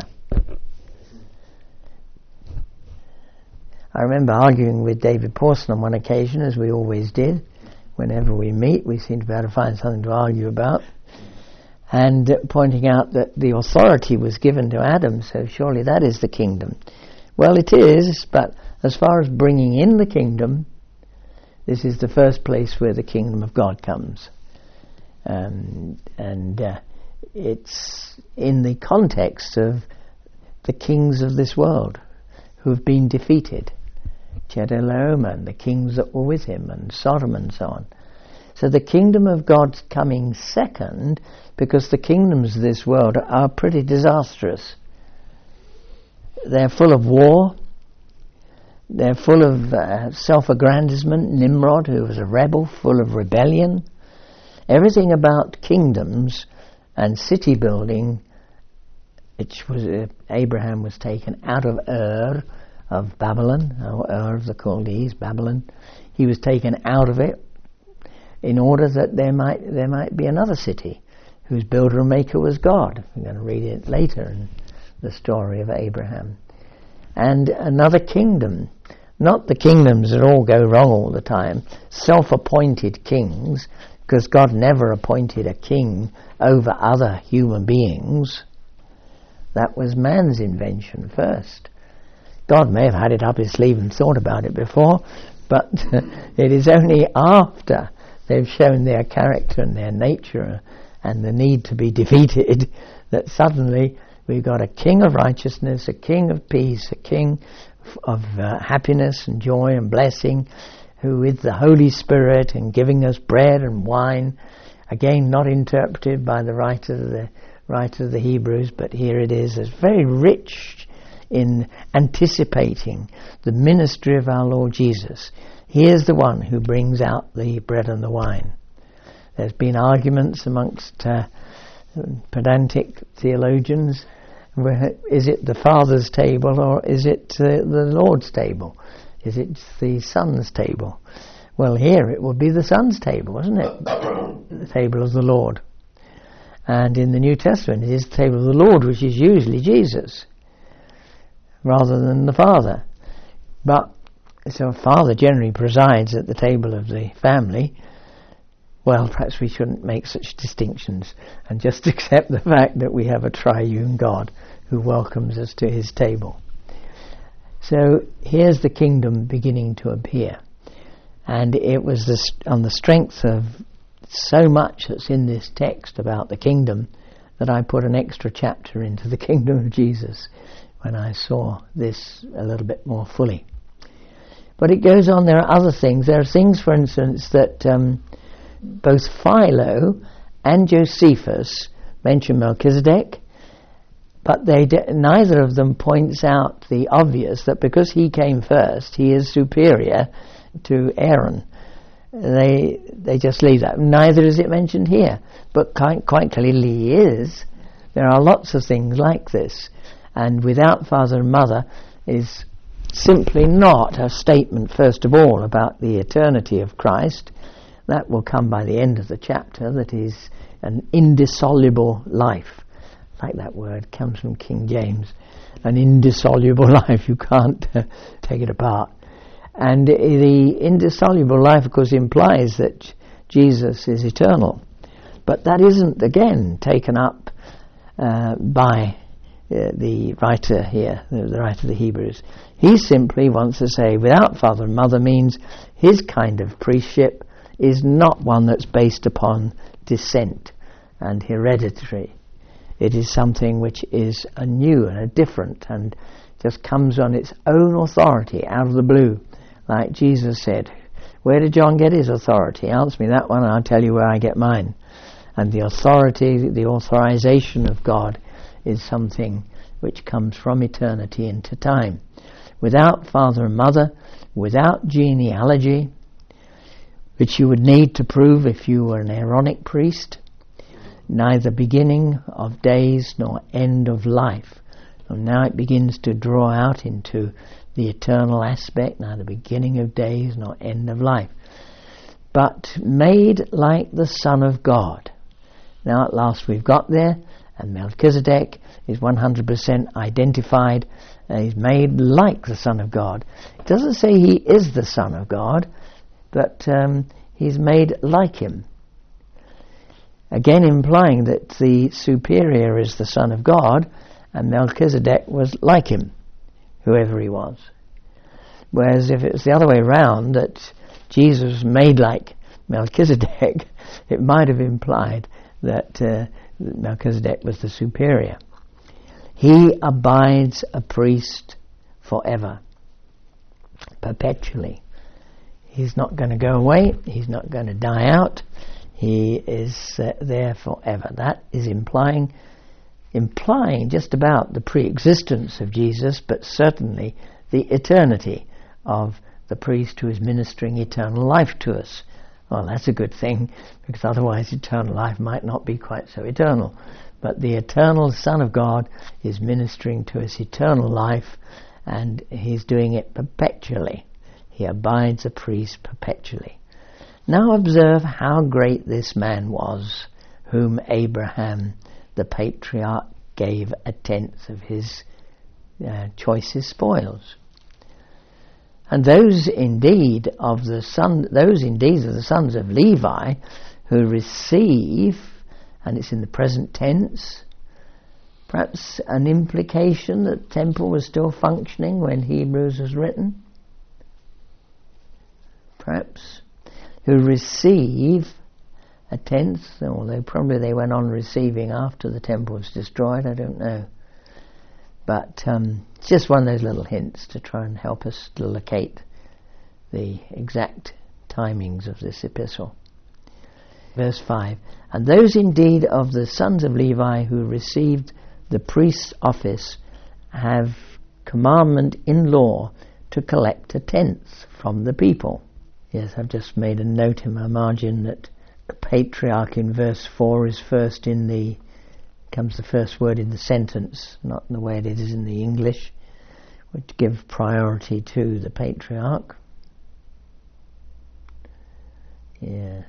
I remember arguing with David Pawson on one occasion, as we always did. Whenever we meet, we seem to be able to find something to argue about. And uh, pointing out that the authority was given to Adam, so surely that is the kingdom. Well, it is, but as far as bringing in the kingdom, this is the first place where the kingdom of God comes. Um, and uh, it's in the context of the kings of this world who have been defeated. Chedorlaomer and the kings that were with him, and Sodom and so on. So the kingdom of God's coming second, because the kingdoms of this world are pretty disastrous. They're full of war. They're full of uh, self-aggrandizement. Nimrod, who was a rebel, full of rebellion. Everything about kingdoms and city building, which was uh, Abraham was taken out of Ur of Babylon, or Ur of the Chaldees, Babylon. He was taken out of it in order that there might there might be another city whose builder and maker was God. We're going to read it later in the story of Abraham. And another kingdom, not the kingdoms that all go wrong all the time, self-appointed kings, because God never appointed a king over other human beings. That was man's invention first. God may have had it up his sleeve and thought about it before, but it is only after they've shown their character and their nature and the need to be defeated that suddenly we've got a king of righteousness, a king of peace, a king of uh, happiness and joy and blessing, who with the Holy Spirit and giving us bread and wine, again not interpreted by the writer of the writer of the Hebrews, but here it is, it's very rich in anticipating the ministry of our Lord Jesus. He is the one who brings out the bread and the wine. There's been arguments amongst uh, pedantic theologians. Is it the Father's table or is it uh, the Lord's table? Is it the Son's table? Well, here it will be the Son's table, isn't it? The table of the Lord. And in the New Testament it is the table of the Lord, which is usually Jesus, rather than the Father. But so Father generally presides at the table of the family. Well, perhaps we shouldn't make such distinctions and just accept the fact that we have a triune God who welcomes us to his table. So here's the kingdom beginning to appear. And it was this, on the strength of so much that's in this text about the kingdom, that I put an extra chapter into the kingdom of Jesus when I saw this a little bit more fully. But it goes on, there are other things. There are things, for instance, that um, both Philo and Josephus mention Melchizedek, but they d- neither of them points out the obvious, that because he came first, he is superior to Aaron. They they just leave that. Neither is it mentioned here, but quite, quite clearly he is. There are lots of things like this, and without father and mother is simply not a statement, first of all, about the eternity of Christ. That will come by the end of the chapter, that is an indissoluble life. Like that word, comes from King James. An indissoluble life, you can't uh, take it apart. And the indissoluble life, of course, implies that Jesus is eternal. But that isn't, again, taken up uh, by uh, the writer here, the, the writer of the Hebrews. He simply wants to say, without father and mother means his kind of priestship is not one that's based upon descent and hereditary. It is something which is a new and a different and just comes on its own authority out of the blue. Like Jesus said, where did John get his authority? Answer me that one and I'll tell you where I get mine. And the authority, the authorization of God is something which comes from eternity into time. Without father and mother, without genealogy, which you would need to prove if you were an Aaronic priest, neither beginning of days nor end of life. And now it begins to draw out into the eternal aspect, neither beginning of days nor end of life, but made like the Son of God. Now at last we've got there, and Melchizedek is one hundred percent identified. Uh, he's made like the Son of God. It doesn't say he is the Son of God, but um, he's made like him. Again implying that the superior is the Son of God, and Melchizedek was like him, whoever he was. Whereas if it was the other way round, that Jesus was made like Melchizedek, it might have implied that uh, Melchizedek was the superior. He abides a priest forever, perpetually. He's not going to go away, he's not going to die out, he is uh, there forever. That is implying implying just about the pre-existence of Jesus, but certainly the eternity of the priest who is ministering eternal life to us. Well, that's a good thing, because otherwise eternal life might not be quite so eternal. But the eternal Son of God is ministering to us eternal life, and he's doing it perpetually. He abides a priest perpetually. Now observe how great this man was, whom Abraham the patriarch gave a tenth of his uh, choicest spoils. And those indeed of the son, those indeed of the sons of Levi who receive, and it's in the present tense, perhaps an implication that the temple was still functioning when Hebrews was written. Perhaps who receive a tenth, although probably they went on receiving after the temple was destroyed, I don't know. But um, it's just one of those little hints to try and help us to locate the exact timings of this epistle. Verse five, and those indeed of the sons of Levi who received the priest's office have commandment in law to collect a tenth from the people. Yes, I've just made a note in my margin that the patriarch in verse four is first in the, comes the first word in the sentence, not in the way it is in the English, which give priority to the patriarch. Yes.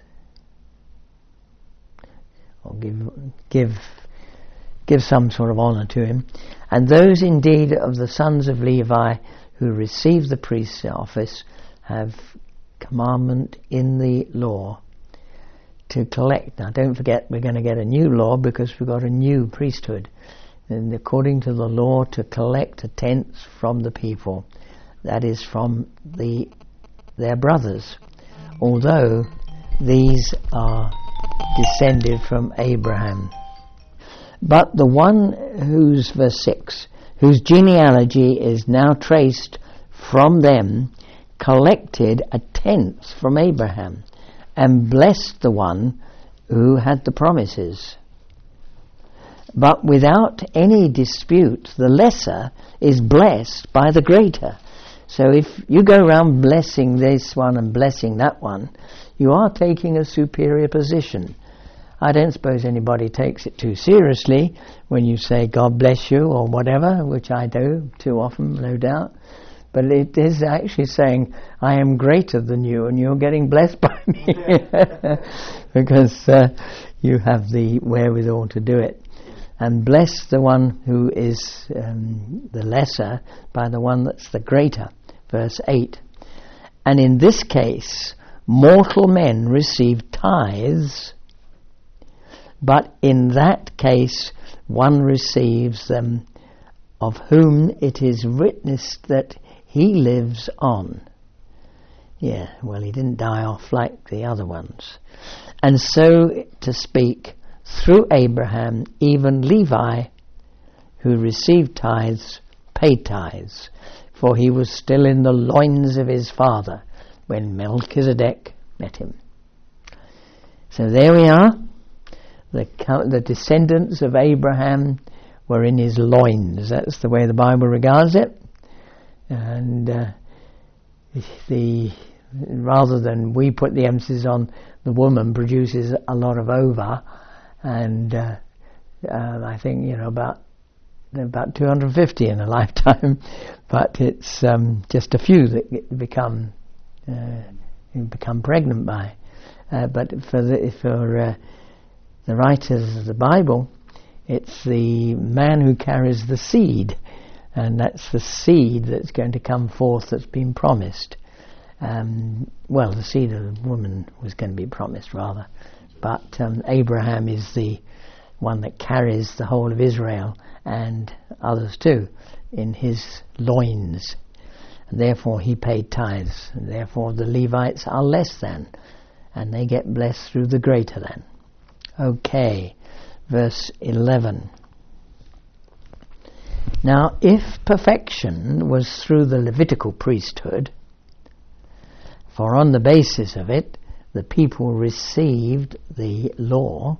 Or give give give some sort of honour to him. And those indeed of the sons of Levi who receive the priest's office have commandment in the law to collect. Now don't forget, we're going to get a new law because we've got a new priesthood, and according to the law to collect a tenth from the people, that is from the their brothers, although these are descended from Abraham. But the one whose, verse six, whose genealogy is now traced from them, collected a tenth from Abraham, and blessed the one who had the promises. But without any dispute, the lesser is blessed by the greater. So if you go around blessing this one and blessing that one, you are taking a superior position. I don't suppose anybody takes it too seriously when you say God bless you or whatever, which I do too often, no doubt. But it is actually saying, I am greater than you and you're getting blessed by me. Because uh, you have the wherewithal to do it. And bless the one who is um, the lesser by the one that's the greater. Verse eight. And in this case, mortal men receive tithes, but in that case one receives them of whom it is witnessed that he lives on. Yeah, well, he didn't die off like the other ones. And so, to speak, through Abraham, even Levi, who received tithes, paid tithes, for he was still in the loins of his father when Melchizedek met him. So there we are. The, the descendants of Abraham were in his loins. That's the way the Bible regards it. And uh, the rather than we put the emphasis on the woman produces a lot of ova, and uh, uh, I think you know about about two hundred fifty in a lifetime, but it's um, just a few that become uh, become pregnant by. Uh, but for the for uh, the writers of the Bible, it's the man who carries the seed, and that's the seed that's going to come forth that's been promised. Um, well, the seed of the woman was going to be promised, rather. But um, Abraham is the one that carries the whole of Israel, and others too, in his loins. And therefore he paid tithes, and therefore the Levites are less than, and they get blessed through the greater than. Okay, verse eleven. Now, if perfection was through the Levitical priesthood, for on the basis of it, the people received the law.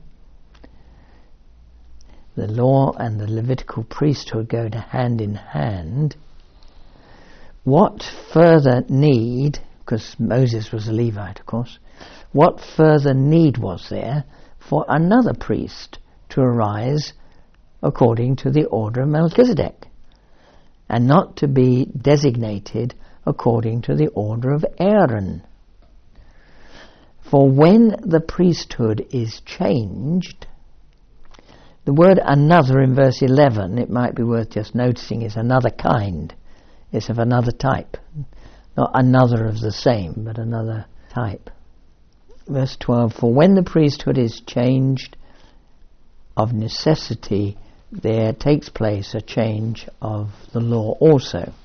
The law and the Levitical priesthood go to hand in hand. What further need, because Moses was a Levite, of course, what further need was there for another priest to arise according to the order of Melchizedek, and not to be designated according to the order of Aaron? For when the priesthood is changed, the word another in verse eleven, it might be worth just noticing, is another kind. It's of another type. Not another of the same, but another type. Verse twelve, for when the priesthood is changed, of necessity there takes place a change of the law also.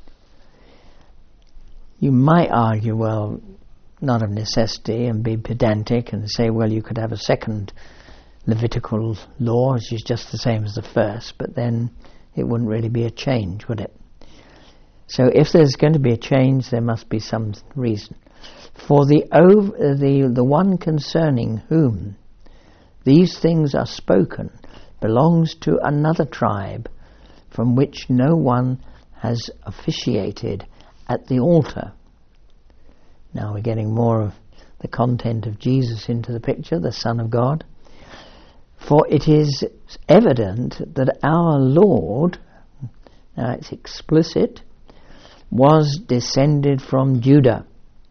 You might argue, well, not of necessity, and be pedantic and say, well, you could have a second Levitical law, which is just the same as the first, but then it wouldn't really be a change, would it? So if there's going to be a change, there must be some reason. For the over, the the one concerning whom these things are spoken belongs to another tribe, from which no one has officiated at the altar. Now we're getting more of the content of Jesus into the picture, the Son of God. For it is evident that our Lord, now it's explicit, was descended from Judah.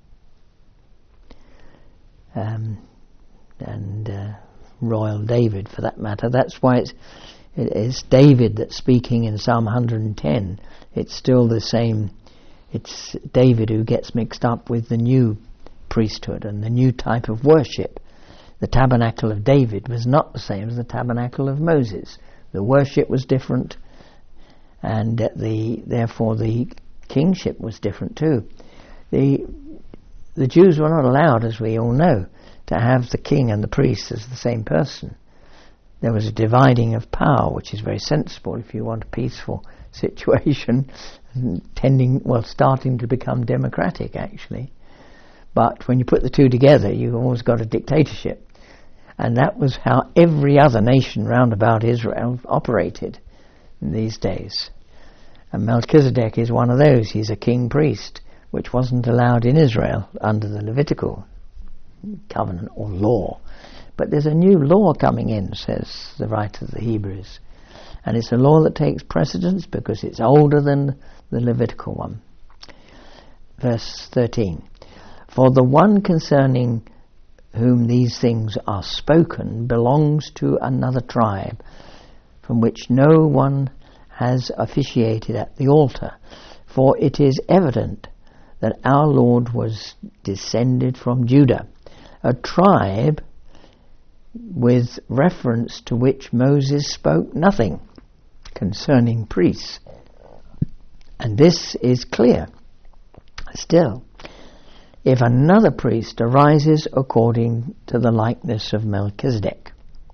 Um, and uh, royal David, for that matter. That's why it's, it is David that's speaking in Psalm one hundred ten. It's still the same. It's David who gets mixed up with the new priesthood and the new type of worship. The tabernacle of David was not the same as the tabernacle of Moses. The worship was different, and the therefore the kingship was different too. The the Jews were not allowed, as we all know, to have the king and the priest as the same person. There was a dividing of power, which is very sensible if you want a peaceful situation, tending, well, starting to become democratic, actually. But when you put the two together, you've always got a dictatorship. And that was how every other nation round about Israel operated in these days. And Melchizedek is one of those. He's a king priest, which wasn't allowed in Israel under the Levitical covenant or law. But there's a new law coming in, says the writer of the Hebrews. And it's a law that takes precedence because it's older than the Levitical one. Verse thirteen. For the one concerning whom these things are spoken belongs to another tribe, from which no one has officiated at the altar. For it is evident that our Lord was descended from Judah, a tribe with reference to which Moses spoke nothing concerning priests. And this is clear. Still, if another priest arises according to the likeness of Melchizedek,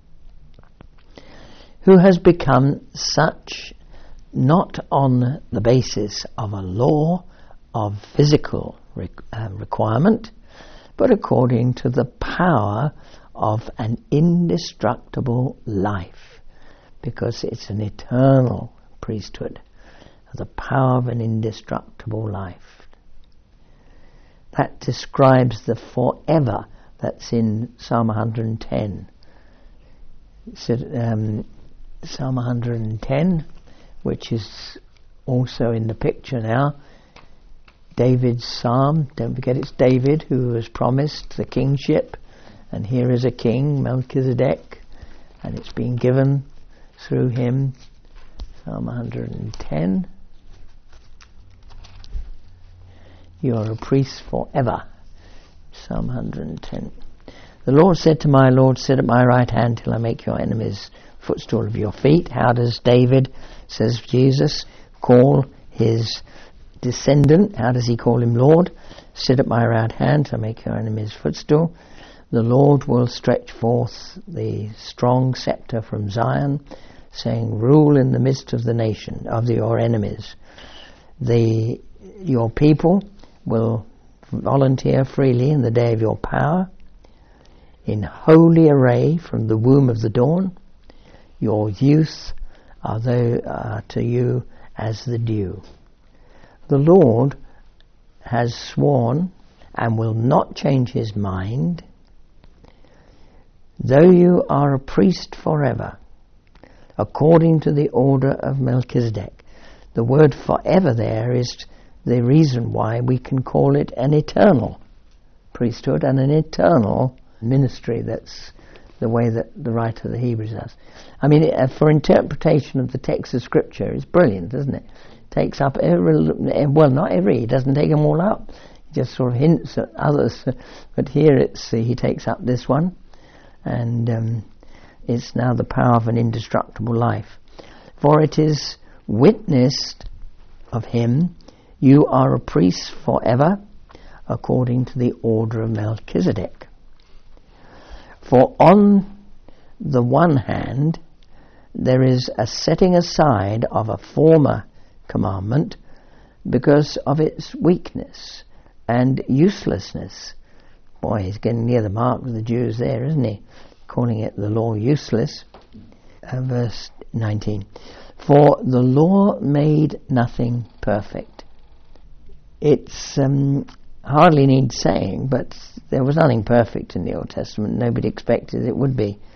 who has become such not on the basis of a law of physical re- uh, requirement, but according to the power of an indestructible life, because it's an eternal priesthood, the power of an indestructible life. That describes the forever that's in Psalm one hundred ten. So, um, Psalm one hundred ten, which is also in the picture now, David's psalm. Don't forget it's David who was promised the kingship, and here is a king, Melchizedek, and it's been given through him. Psalm one hundred ten. You are a priest forever. Psalm one hundred ten. The Lord said to my Lord, sit at my right hand till I make your enemies footstool of your feet. How does David, says Jesus, call his descendant? How does he call him Lord? Sit at my right hand till I make your enemies footstool. The Lord will stretch forth the strong scepter from Zion, saying, rule in the midst of the nation, of your enemies. The your people will volunteer freely in the day of your power, in holy array from the womb of the dawn. Your youth are though, uh, to you as the dew. The Lord has sworn and will not change his mind, though you are a priest forever, according to the order of Melchizedek. The word forever there is the reason why we can call it an eternal priesthood and an eternal ministry. That's the way that the writer of the Hebrews does. I mean, uh, for interpretation of the text of Scripture, it's brilliant, isn't it? Takes up every, well, not every, he doesn't take them all up. He just sort of hints at others. But here it's, uh, he takes up this one, and um, it's now the power of an indestructible life. For it is witnessed of him, you are a priest forever, according to the order of Melchizedek. For on the one hand, there is a setting aside of a former commandment because of its weakness and uselessness. Boy, he's getting near the mark with the Jews there, isn't he? Calling it the law useless. Uh, verse nineteen. For the law made nothing perfect. It's um, hardly needs saying, but there was nothing perfect in the Old Testament. Nobody expected it would be.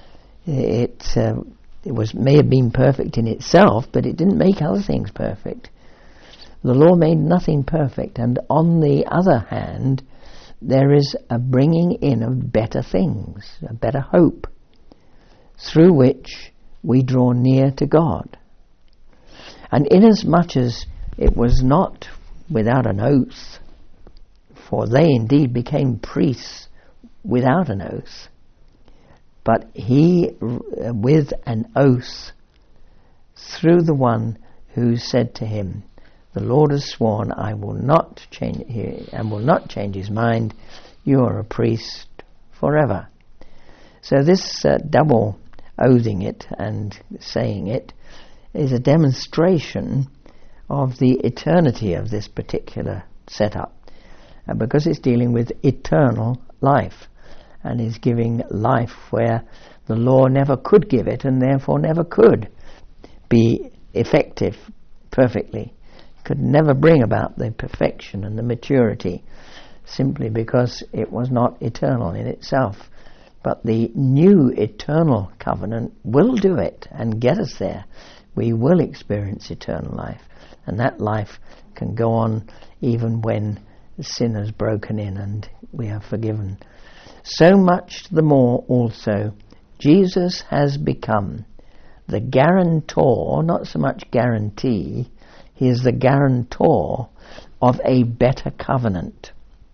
It uh, it was may have been perfect in itself, but it didn't make other things perfect. The law made nothing perfect, and on the other hand, there is a bringing in of better things, a better hope, through which we draw near to God. And inasmuch as it was not without an oath, for they indeed became priests without an oath, but he uh, with an oath through the one who said to him, the Lord has sworn, I will not change, and will not change his mind. You are a priest forever. So this uh, double oathing it and saying it is a demonstration of the eternity of this particular setup, uh, because it's dealing with eternal life. and is giving life where the law never could give it, and therefore never could be effective perfectly, could never bring about the perfection and the maturity, simply because it was not eternal in itself. But the new eternal covenant will do it and get us there. We will experience eternal life, and that life can go on even when sin has broken in and we are forgiven. So much the more also Jesus has become the guarantor, not so much guarantee, he is the guarantor of a better covenant.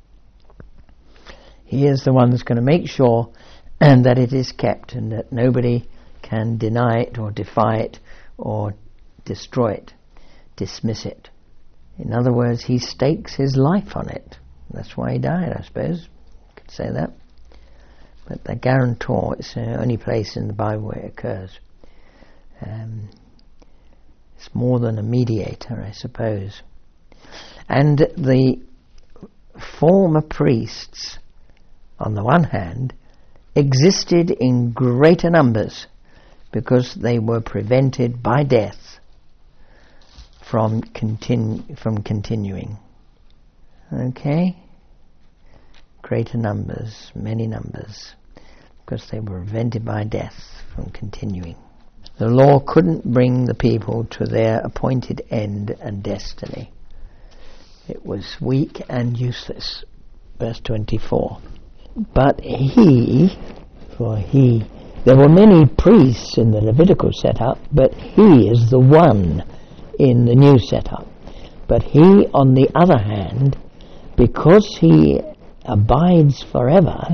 He is the one that's going to make sure and that it is kept, and that nobody can deny it or defy it or destroy it, dismiss it. In other words, he stakes his life on it. That's why he died, I suppose. You could say that. But the guarantor is the only place in the Bible where it occurs. Um, it's more than a mediator, I suppose. And the former priests, on the one hand, existed in greater numbers because they were prevented by death from continu- from continuing. Okay? Greater numbers, many numbers, because they were prevented by death from continuing. The law couldn't bring the people to their appointed end and destiny. It was weak and useless. Verse twenty-four. But he, for he, there were many priests in the Levitical setup, but he is the one in the new setup. But he, on the other hand, because he abides forever,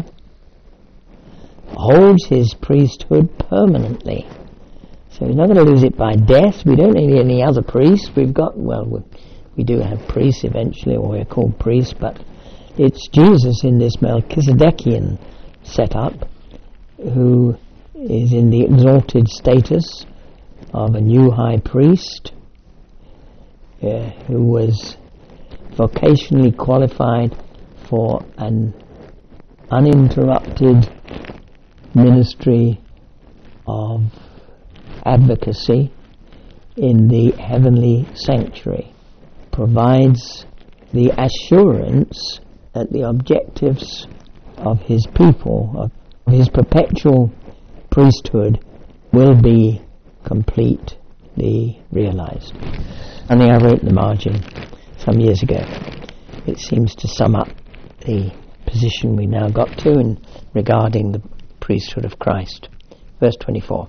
holds his priesthood permanently. So he's not going to lose it by death. We don't need any other priests. We've got, well, we, we do have priests eventually, or we're called priests, but it's Jesus in this Melchizedekian setup who is in the exalted status of a new high priest uh, who was vocationally qualified for an uninterrupted ministry of advocacy in the heavenly sanctuary, provides the assurance that the objectives of his people, of his perpetual priesthood, will be completely realized. Something I wrote in the margin some years ago. It seems to sum up the position we now got to in regarding the priesthood of Christ. Verse twenty-four.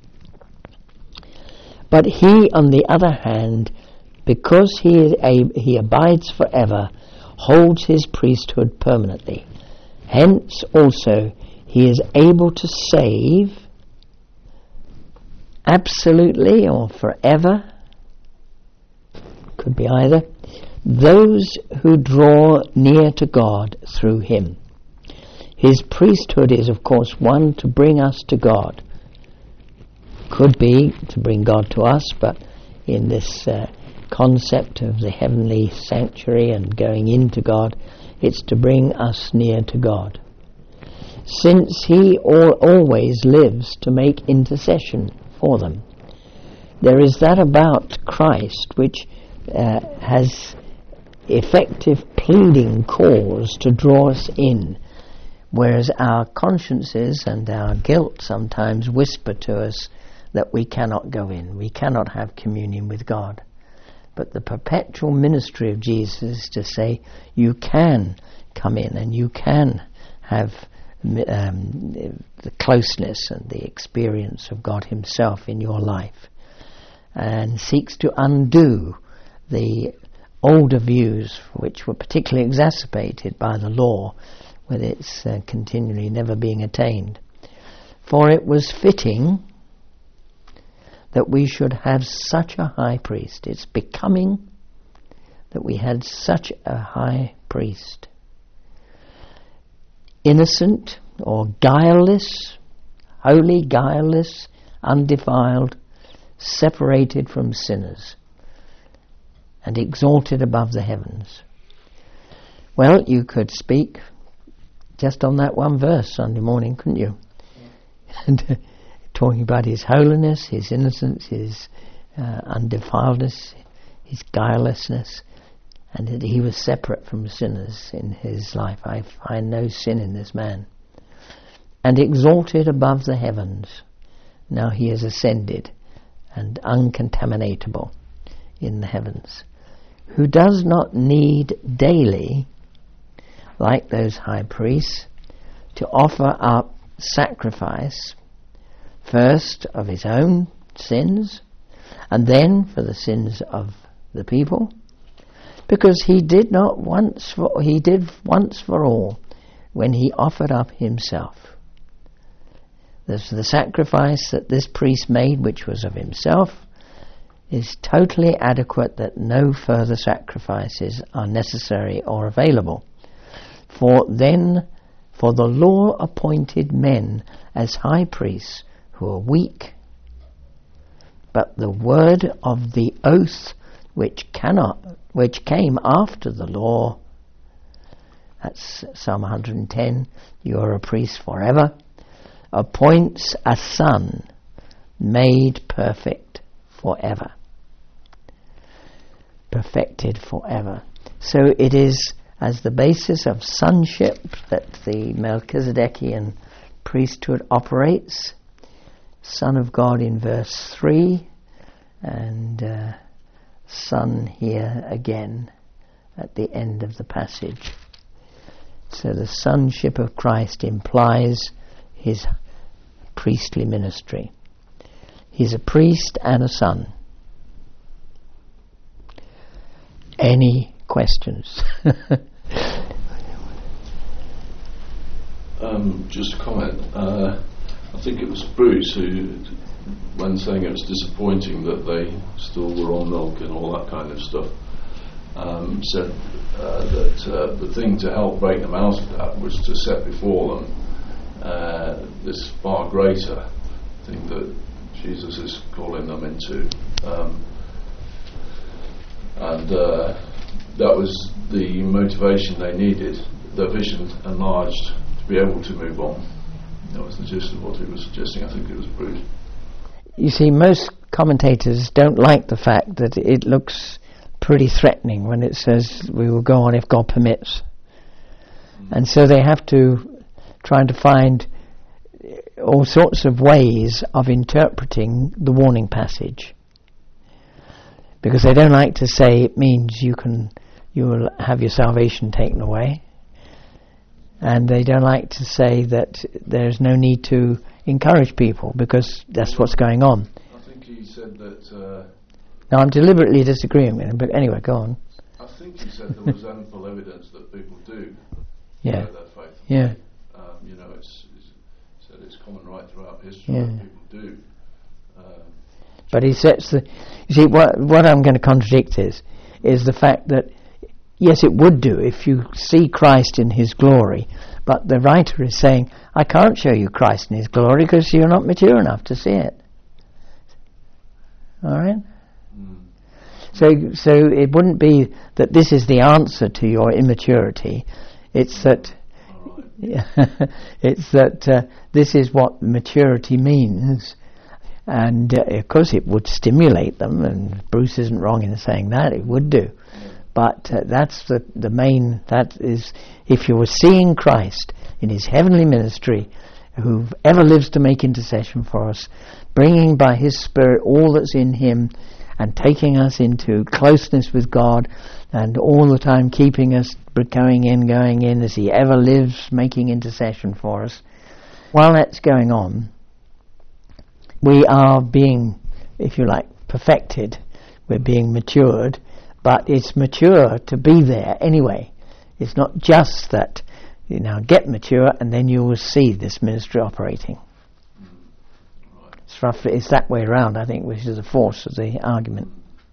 But he, on the other hand, because he is a, he abides forever, holds his priesthood permanently. Hence also he is able to save absolutely or forever, could be either, those who draw near to God through him. His priesthood is, of course, one to bring us to God. Could be to bring God to us, but in this uh, concept of the heavenly sanctuary and going into God, it's to bring us near to God. Since he all, always lives to make intercession for them. There is that about Christ which uh, has effective pleading cause to draw us in, whereas our consciences and our guilt sometimes whisper to us that we cannot go in, we cannot have communion with God. But the perpetual ministry of Jesus is to say, you can come in and you can have um, the closeness and the experience of God himself in your life, and seeks to undo the older views which were particularly exacerbated by the law, with its uh, continually never being attained. For it was fitting that we should have such a high priest. It's becoming that we had such a high priest. Innocent or guileless, holy, guileless, undefiled, separated from sinners, and exalted above the heavens. Well, you could speak just on that one verse Sunday morning, couldn't you? And uh, talking about his holiness, his innocence, his uh, undefiledness, his guilelessness, and that he was separate from sinners in his life. I find no sin in this man. And exalted above the heavens. Now he is ascended and uncontaminatable in the heavens. Who does not need daily, like those high priests, to offer up sacrifice, first of his own sins, and then for the sins of the people, because he did not once for he did once for all when he offered up himself. This, the sacrifice that this priest made, which was of himself, is totally adequate, that no further sacrifices are necessary or available. For then, for the law appointed men as high priests who are weak, but the word of the oath which cannot, which came after the law, that's Psalm one hundred ten, you are a priest forever, appoints a son made perfect forever. Perfected forever. So it is as the basis of sonship that the Melchizedekian priesthood operates. Son of God in verse three, and uh, Son here again at the end of the passage. So the sonship of Christ implies his priestly ministry. He's a priest and a son. Any questions? um, just a comment. Uh, I think it was Bruce who, when saying it was disappointing that they still were on milk and all that kind of stuff, um, said uh, that uh, the thing to help break them out of that was to set before them uh, this far greater thing that Jesus is calling them into. Um, and uh, that was the motivation they needed, their vision enlarged to be able to move on. That was the gist of what he was suggesting. I think it was Bruce. You see, most commentators don't like the fact that it looks pretty threatening when it says we will go on if God permits. Mm. And so they have to try to find all sorts of ways of interpreting the warning passage, because they don't like to say it means you can you will have your salvation taken away, and they don't like to say that there's no need to encourage people because that's what's going on. I think he said that uh, now I'm deliberately disagreeing with him, but anyway, go on. I think he said there was ample evidence that people do yeah. know their faith. Yeah. Um, you know, it's, it's said it's common right throughout history yeah. that people do. Um, but he sets the. You see, what what I'm going to contradict is is the fact that yes, it would do if you see Christ in His glory, but the writer is saying, I can't show you Christ in His glory because you're not mature enough to see it. All right. mm. So, so it wouldn't be that this is the answer to your immaturity. It's that. It's that uh, this is what maturity means, and uh, of course it would stimulate them, and Bruce isn't wrong in saying that, it would do. Yeah. But uh, that's the, the main, that is, if you were seeing Christ in His heavenly ministry, who ever lives to make intercession for us, bringing by His Spirit all that's in Him, and taking us into closeness with God, and all the time keeping us going in, going in, as He ever lives, making intercession for us. While that's going on, we are being, if you like, perfected. We're being matured, but it's mature to be there anyway. It's not just that, you know, get mature and then you will see this ministry operating. It's roughly, it's that way around, I think, which is the force of the argument.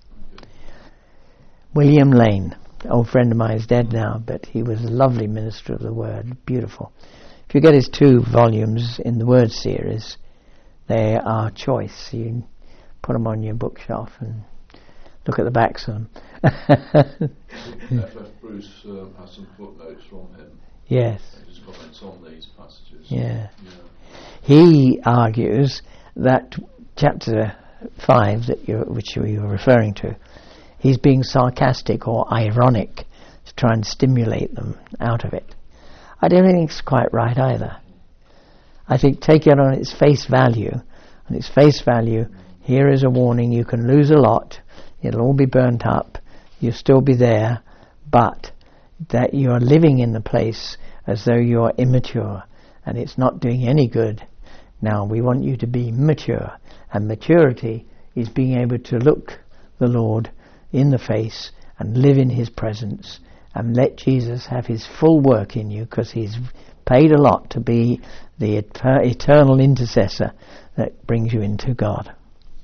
William Lane, old friend of mine, is dead now, but he was a lovely minister of the Word, beautiful. If you get his two volumes in the Word series, they are choice. You can put them on your bookshelf and look at the backs of them. F F Bruce um, has some footnotes from him. Yes. His comments on these passages. Yeah. yeah. He argues that chapter five, that you, which you were referring to, he's being sarcastic or ironic to try and stimulate them out of it. I don't think it's quite right either. I think take it on its face value. On its face value, here is a warning, you can lose a lot, it'll all be burnt up, you'll still be there, but that you are living in the place as though you are immature, and it's not doing any good. Now we want you to be mature, and maturity is being able to look the Lord in the face and live in his presence and let Jesus have his full work in you, because he's paid a lot to be the et- eternal intercessor that brings you into God.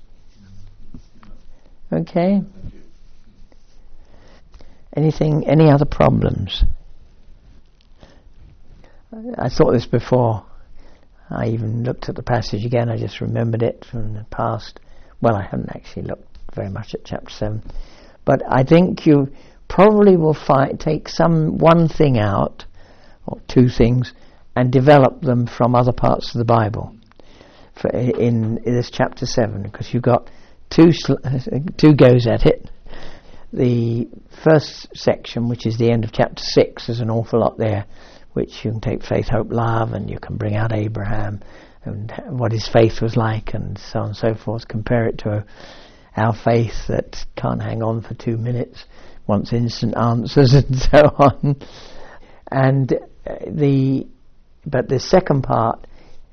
Okay? Anything, any other problems? I thought this before. I even looked at the passage again. I just remembered it from the past. Well, I haven't actually looked very much at chapter seven. But I think you probably will find, take some one thing out, or two things, and develop them from other parts of the Bible for in, in this chapter seven, because you've got two, sl- two goes at it. The first section, which is the end of chapter six, there's an awful lot there, which you can take faith, hope, love, and you can bring out Abraham and what his faith was like, and so on and so forth. Compare it to our faith that can't hang on for two minutes, wants instant answers, and so on. And uh, the but the second part,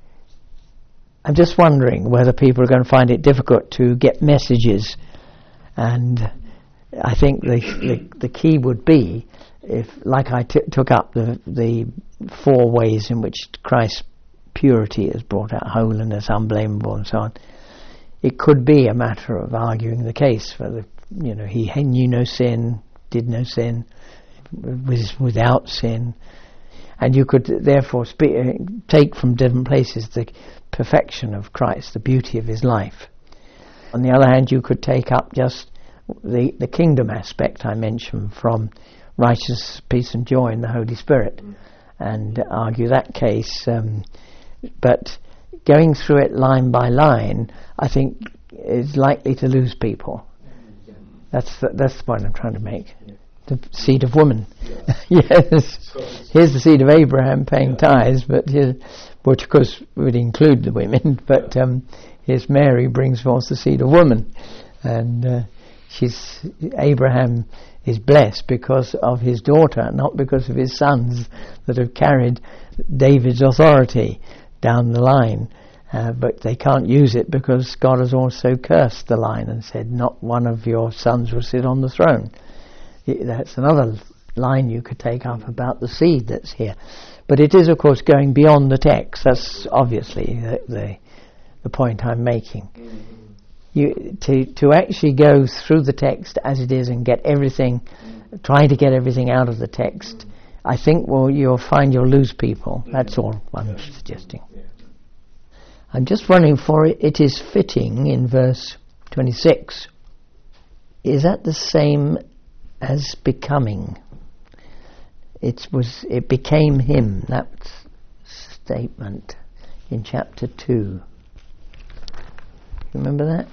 I'm just wondering whether people are going to find it difficult to get messages, and I think the the, the key would be, if, like I t- took up the the four ways in which Christ's purity is brought out, holiness, unblameable, and so on. It could be a matter of arguing the case for the, you know, he knew no sin, did no sin, was without sin, and you could therefore spe- take from different places the perfection of Christ, the beauty of his life. On the other hand, you could take up just the the kingdom aspect I mentioned from righteousness, peace and joy in the Holy Spirit, mm. and argue that case. Um, but going through it line by line, I think is likely to lose people. Yeah. That's the, that's the point I'm trying to make. Yeah. The seed of woman. Yeah. Yes. Here's the seed of Abraham paying yeah. tithes, but here, which of course would include the women, but um, here's Mary brings forth the seed of woman. And uh, she's Abraham is blessed because of his daughter, not because of his sons that have carried David's authority down the line. Uh, but they can't use it because God has also cursed the line and said, not one of your sons will sit on the throne. It, that's another line you could take up about the seed that's here. But it is, of course, going beyond the text. That's obviously the, the, the point I'm making. You, to to actually go through the text as it is and get everything, trying to get everything out of the text, I think well you'll find you'll lose people. That's all I'm suggesting. I'm just running for it. It is fitting in verse twenty-six. Is that the same as becoming? It was. It became him. That statement in chapter two. Remember that?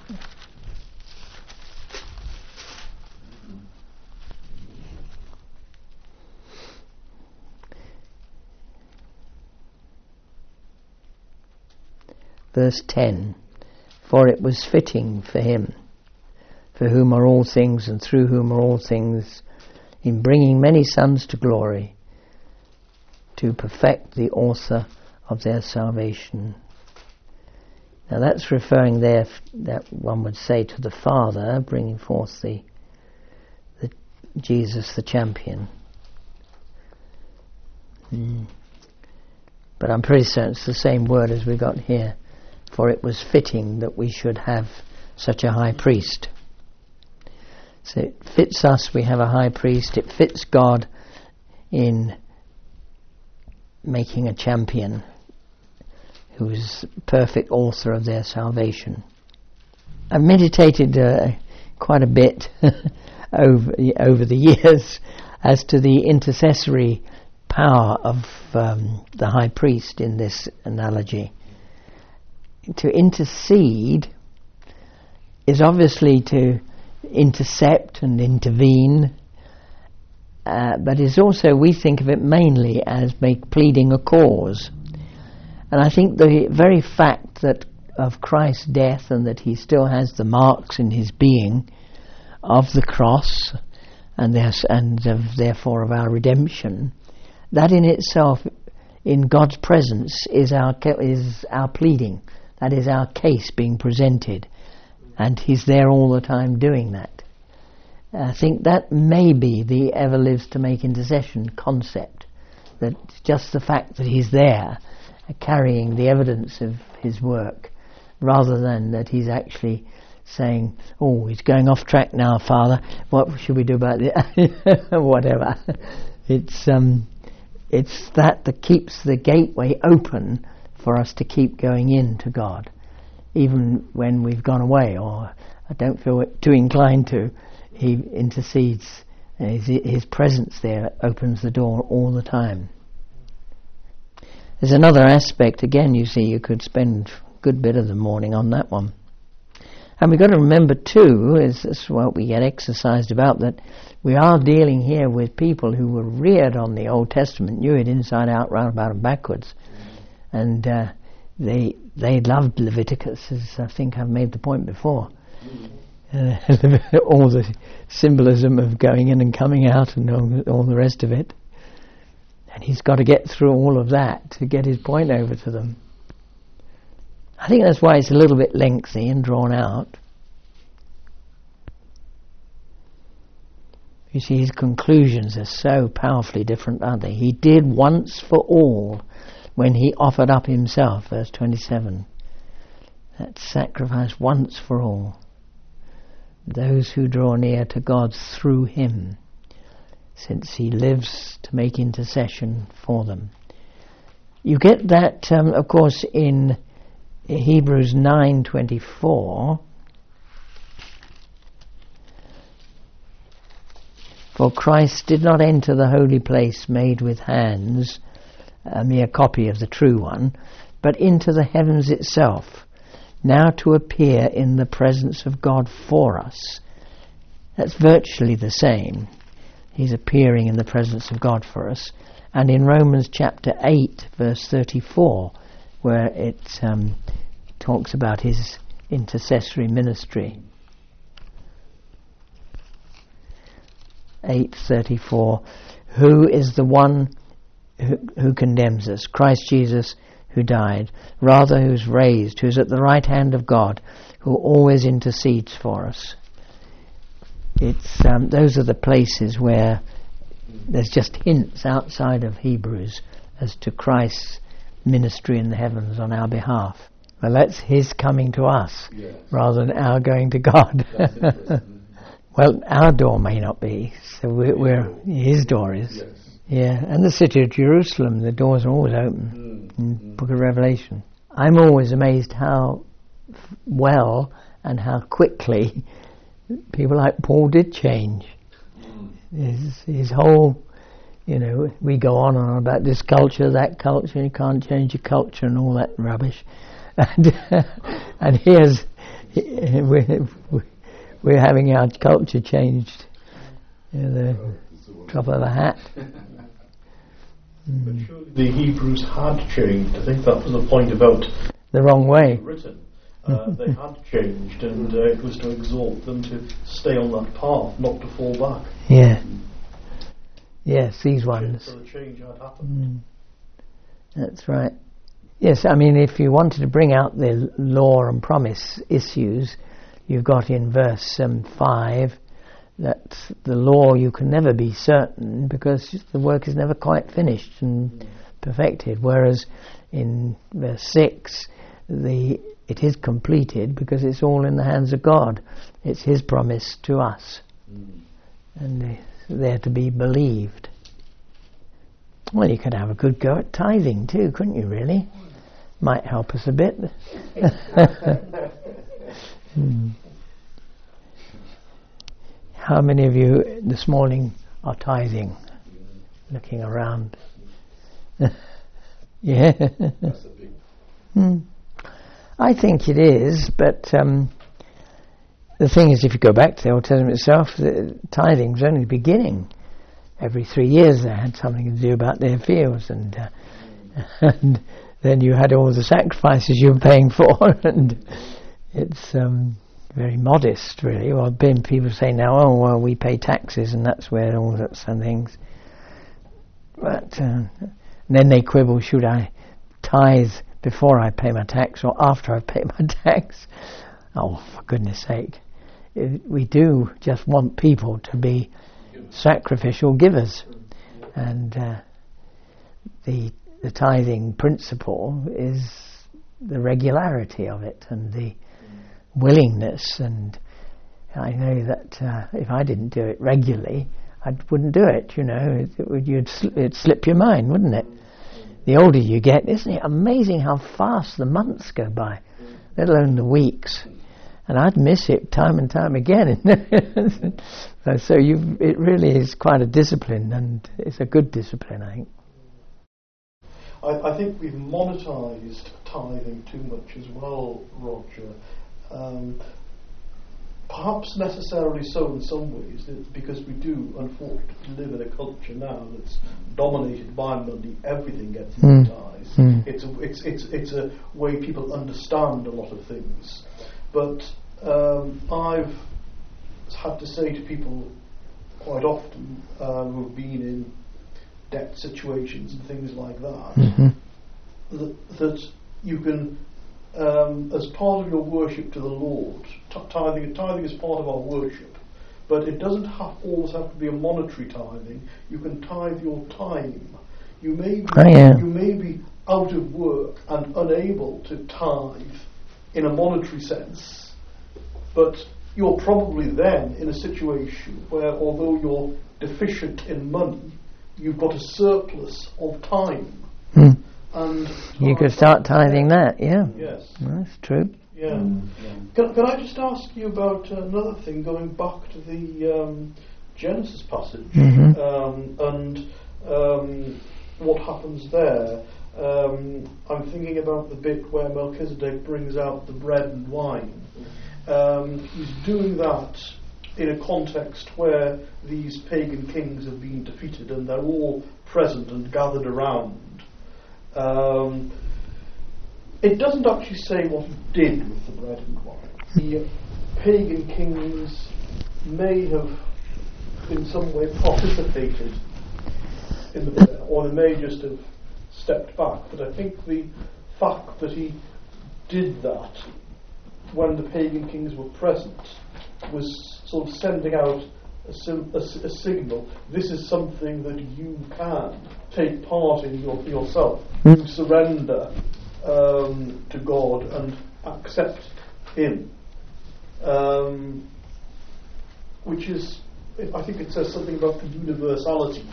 Verse ten. For it was fitting for him, for whom are all things and through whom are all things, in bringing many sons to glory, to perfect the author of their salvation. Now that's referring there, that one would say, to the Father bringing forth the, the Jesus the champion. Mm. But I'm pretty certain it's the same word as we got here. For it was fitting that we should have such a high priest. So it fits us, we have a high priest. It fits God in making a champion who is perfect author of their salvation. I've meditated uh, quite a bit over over the years as to the intercessory power of um, the high priest in this analogy. To intercede is obviously to intercept and intervene, uh, but is also, we think of it mainly as make pleading a cause. And I think the very fact that of Christ's death, and that he still has the marks in his being of the cross, and, and of, therefore of our redemption, that in itself, in God's presence, is our is our pleading. That is our case being presented, and he's there all the time doing that. I think that may be the ever lives to make intercession concept, that just the fact that he's there, carrying the evidence of his work, rather than that he's actually saying, oh, he's going off track now, Father, what should we do about it? Whatever. It's um, it's that that keeps the gateway open for us to keep going in to God, even when we've gone away or I don't feel too inclined to. He intercedes. His, his presence there opens the door all the time. There's another aspect, again, you see, you could spend a good bit of the morning on that one. And we've got to remember too, is this what we get exercised about, that we are dealing here with people who were reared on the Old Testament, knew it inside out, round about and backwards. And uh, they they loved Leviticus, as I think I've made the point before. Uh, all the symbolism of going in and coming out and all, all the rest of it. And he's got to get through all of that to get his point over to them. I think that's why it's a little bit lengthy and drawn out. You see, his conclusions are so powerfully different, aren't they? He did once for all when he offered up himself, verse twenty-seven. That sacrifice once for all. Those who draw near to God through him, since he lives to make intercession for them. You get that, um, of course, in Hebrews nine twenty-four. For Christ did not enter the holy place made with hands, a mere copy of the true one, but into the heavens itself, now to appear in the presence of God for us. That's virtually the same. He's appearing in the presence of God for us. And in Romans chapter eight, verse thirty-four, where it um, talks about his intercessory ministry. eight thirty-four, who is the one who, who condemns us? Christ Jesus, who died, rather who's raised, who's at the right hand of God, who always intercedes for us. It's um, those are the places where there's just hints outside of Hebrews as to Christ's ministry in the heavens on our behalf. Well, that's his coming to us, yes, rather than our going to God. Well, our door may not be, so we're, we're his door is. Yes. Yeah, and the city of Jerusalem, the doors are always open mm. in mm. Book of Revelation. I'm always amazed how f- well and how quickly people like Paul did change. Mm. His, his whole, you know, we go on and on about this culture, that culture, you can't change your culture and all that rubbish. And, and here's, we're, we're having our culture changed. You know, the drop of a hat. But surely the Hebrews had changed. I think that was the point about the wrong way. Written. Uh, they had changed, and uh, it was to exhort them to stay on that path, not to fall back. Yeah. Yes, these ones. So the change had happened. Mm. That's right. Yes, I mean, if you wanted to bring out the law and promise issues, you've got in verse um, five that the law you can never be certain because the work is never quite finished and mm. perfected, whereas in verse six the it is completed because it's all in the hands of God. It's his promise to us mm. and it's there to be believed. Well, you could have a good go at tithing too, couldn't you, really? Might help us a bit. hmm. How many of you this morning are tithing? Looking around. Yeah. That's the big. Hmm. I think it is, but um, the thing is, if you go back to the Old Testament itself, the tithing's only beginning. Every three years they had something to do about their fields, and, uh, and then you had all the sacrifices you were paying for, and it's um, very modest, really. Well, then people say now, oh, well, we pay taxes, and that's where all that some things. But uh, then they quibble, should I tithe before I pay my tax or after I pay my tax? Oh, for goodness sake. It, we do just want people to be sacrificial givers. And uh, the the tithing principle is the regularity of it and the willingness. And I know that uh, if I didn't do it regularly, I wouldn't do it, you know. It, it would, you'd sl- it'd slip your mind, wouldn't it? The older you get, isn't it amazing how fast the months go by, let alone the weeks. And I'd miss it time and time again. so so you, it really is quite a discipline, and it's a good discipline, I think. I, I think we've monetised tithing too much as well, Roger. Um, perhaps necessarily so in some ways, because we do unfortunately live in a culture now that's dominated by money. Everything gets monetized. Mm. It's a, it's it's it's a way people understand a lot of things. But um, I've had to say to people quite often um, who've been in debt situations and things like that, mm-hmm. that, that you can, um, as part of your worship to the Lord, t- tithing tithing is part of our worship, but it doesn't have, always have to be a monetary tithing. You can tithe your time. You may be, oh, yeah. you may be out of work and unable to tithe in a monetary sense, but you're probably then in a situation where, although you're deficient in money, you've got a surplus of time. Mm. And you could start tithing that, yeah. Yes. That's true. Yeah. Mm. yeah. Can, can I just ask you about another thing, going back to the um, Genesis passage, mm-hmm. um, and um, what happens there? Um, I'm thinking about the bit where Melchizedek brings out the bread and wine. Um, he's doing that in a context where these pagan kings have been defeated and they're all present and gathered around. Um, it doesn't actually say what he did with the bread and wine. The pagan kings may have in some way participated in the bread, or they may just have stepped back, but I think the fact that he did that when the pagan kings were present was sort of sending out a, sim- a, a signal. This is something that you can take part in your, yourself. Mm. You surrender um, to God and accept Him, um, which is, I think it says something about the universality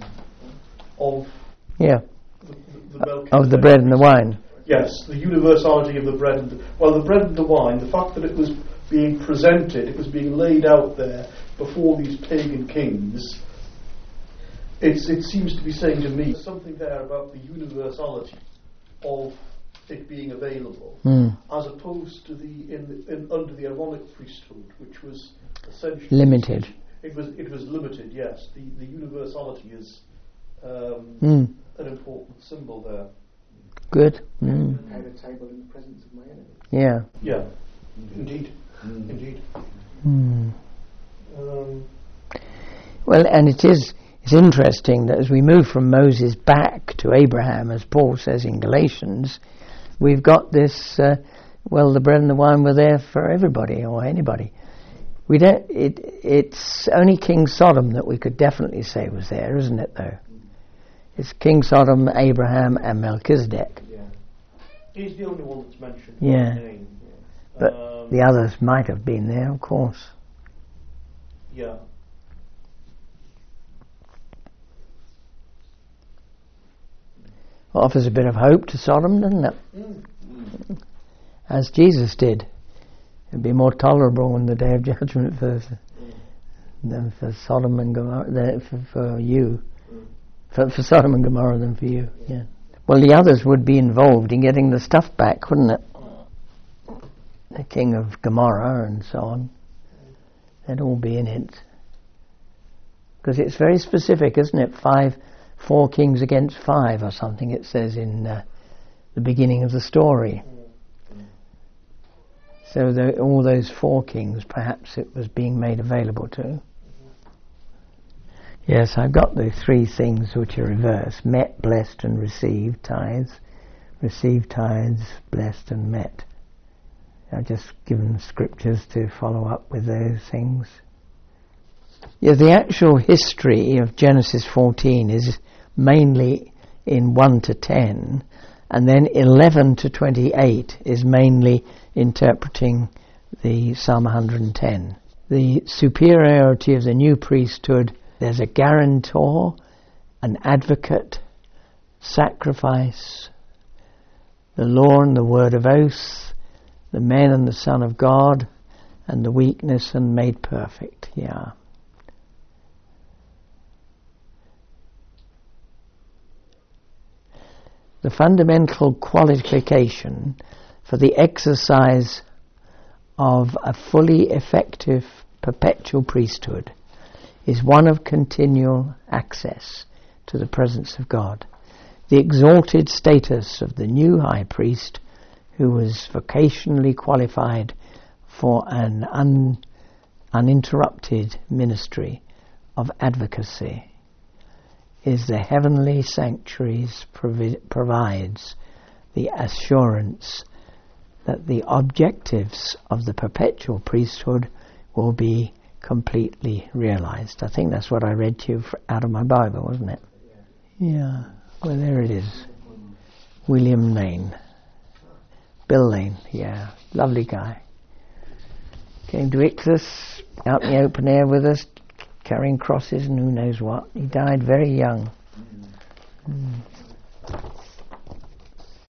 of yeah the, the, the of the bread and the wine. Yes, the universality of the bread and the, well, the bread and the wine, the fact that it was being presented, it was being laid out there before these pagan kings, it's, it seems to be saying to me something there about the universality of it being available, mm. as opposed to the in, in under the Aaronic priesthood, which was essentially limited. It was it was limited. Yes, the the universality is um, mm. an important symbol there. Good. Mm. Prepare a table in the presence of my enemies. Yeah. Yeah. Indeed. Mm. Indeed. Mm. Um, well, and it is it's interesting that as we move from Moses back to Abraham, as Paul says in Galatians, we've got this. Uh, well, the bread and the wine were there for everybody or anybody. We don't. It. It's only King Sodom that we could definitely say was there, isn't it? Though. It's King Sodom, Abraham, and Melchizedek. Yeah. He's the only one that's mentioned. Yeah. By name. But um, the others might have been there, of course. Yeah. Offers a bit of hope to Sodom, doesn't it? Mm. Mm. As Jesus did. It'd be more tolerable in the day of judgment for, Mm. than for Sodom and Gomorrah, than for, for you. Mm. For, for Sodom and Gomorrah than for you, yeah. Well, the others would be involved in getting the stuff back, wouldn't it? The king of Gomorrah and so on. They'd all be in it. Because it's very specific, isn't it? Five, four kings against five or something, it says in uh, the beginning of the story. So the, all those four kings, perhaps it was being made available to. Yes, I've got the three things which are reversed: met, blessed and received tithes. Received tithes, blessed and met. I've just given scriptures to follow up with those things. Yeah, the actual history of Genesis fourteen is mainly in one to ten, and then eleven to twenty-eight is mainly interpreting the Psalm one hundred ten. The superiority of the new priesthood: there's a guarantor, an advocate, sacrifice, the law and the word of oath, the man and the Son of God, and the weakness and made perfect. Yeah. The fundamental qualification for the exercise of a fully effective perpetual priesthood is one of continual access to the presence of God. The exalted status of the new high priest, who was vocationally qualified for an un, uninterrupted ministry of advocacy, is the heavenly sanctuaries provi- provides the assurance that the objectives of the perpetual priesthood will be completely realized. I think that's what I read to you out of my Bible, wasn't it? Yeah. Well, there it is. William Lane. Bill Lane, yeah. Lovely guy. Came to Ixus, out in the open air with us, carrying crosses and who knows what. He died very young. Mm.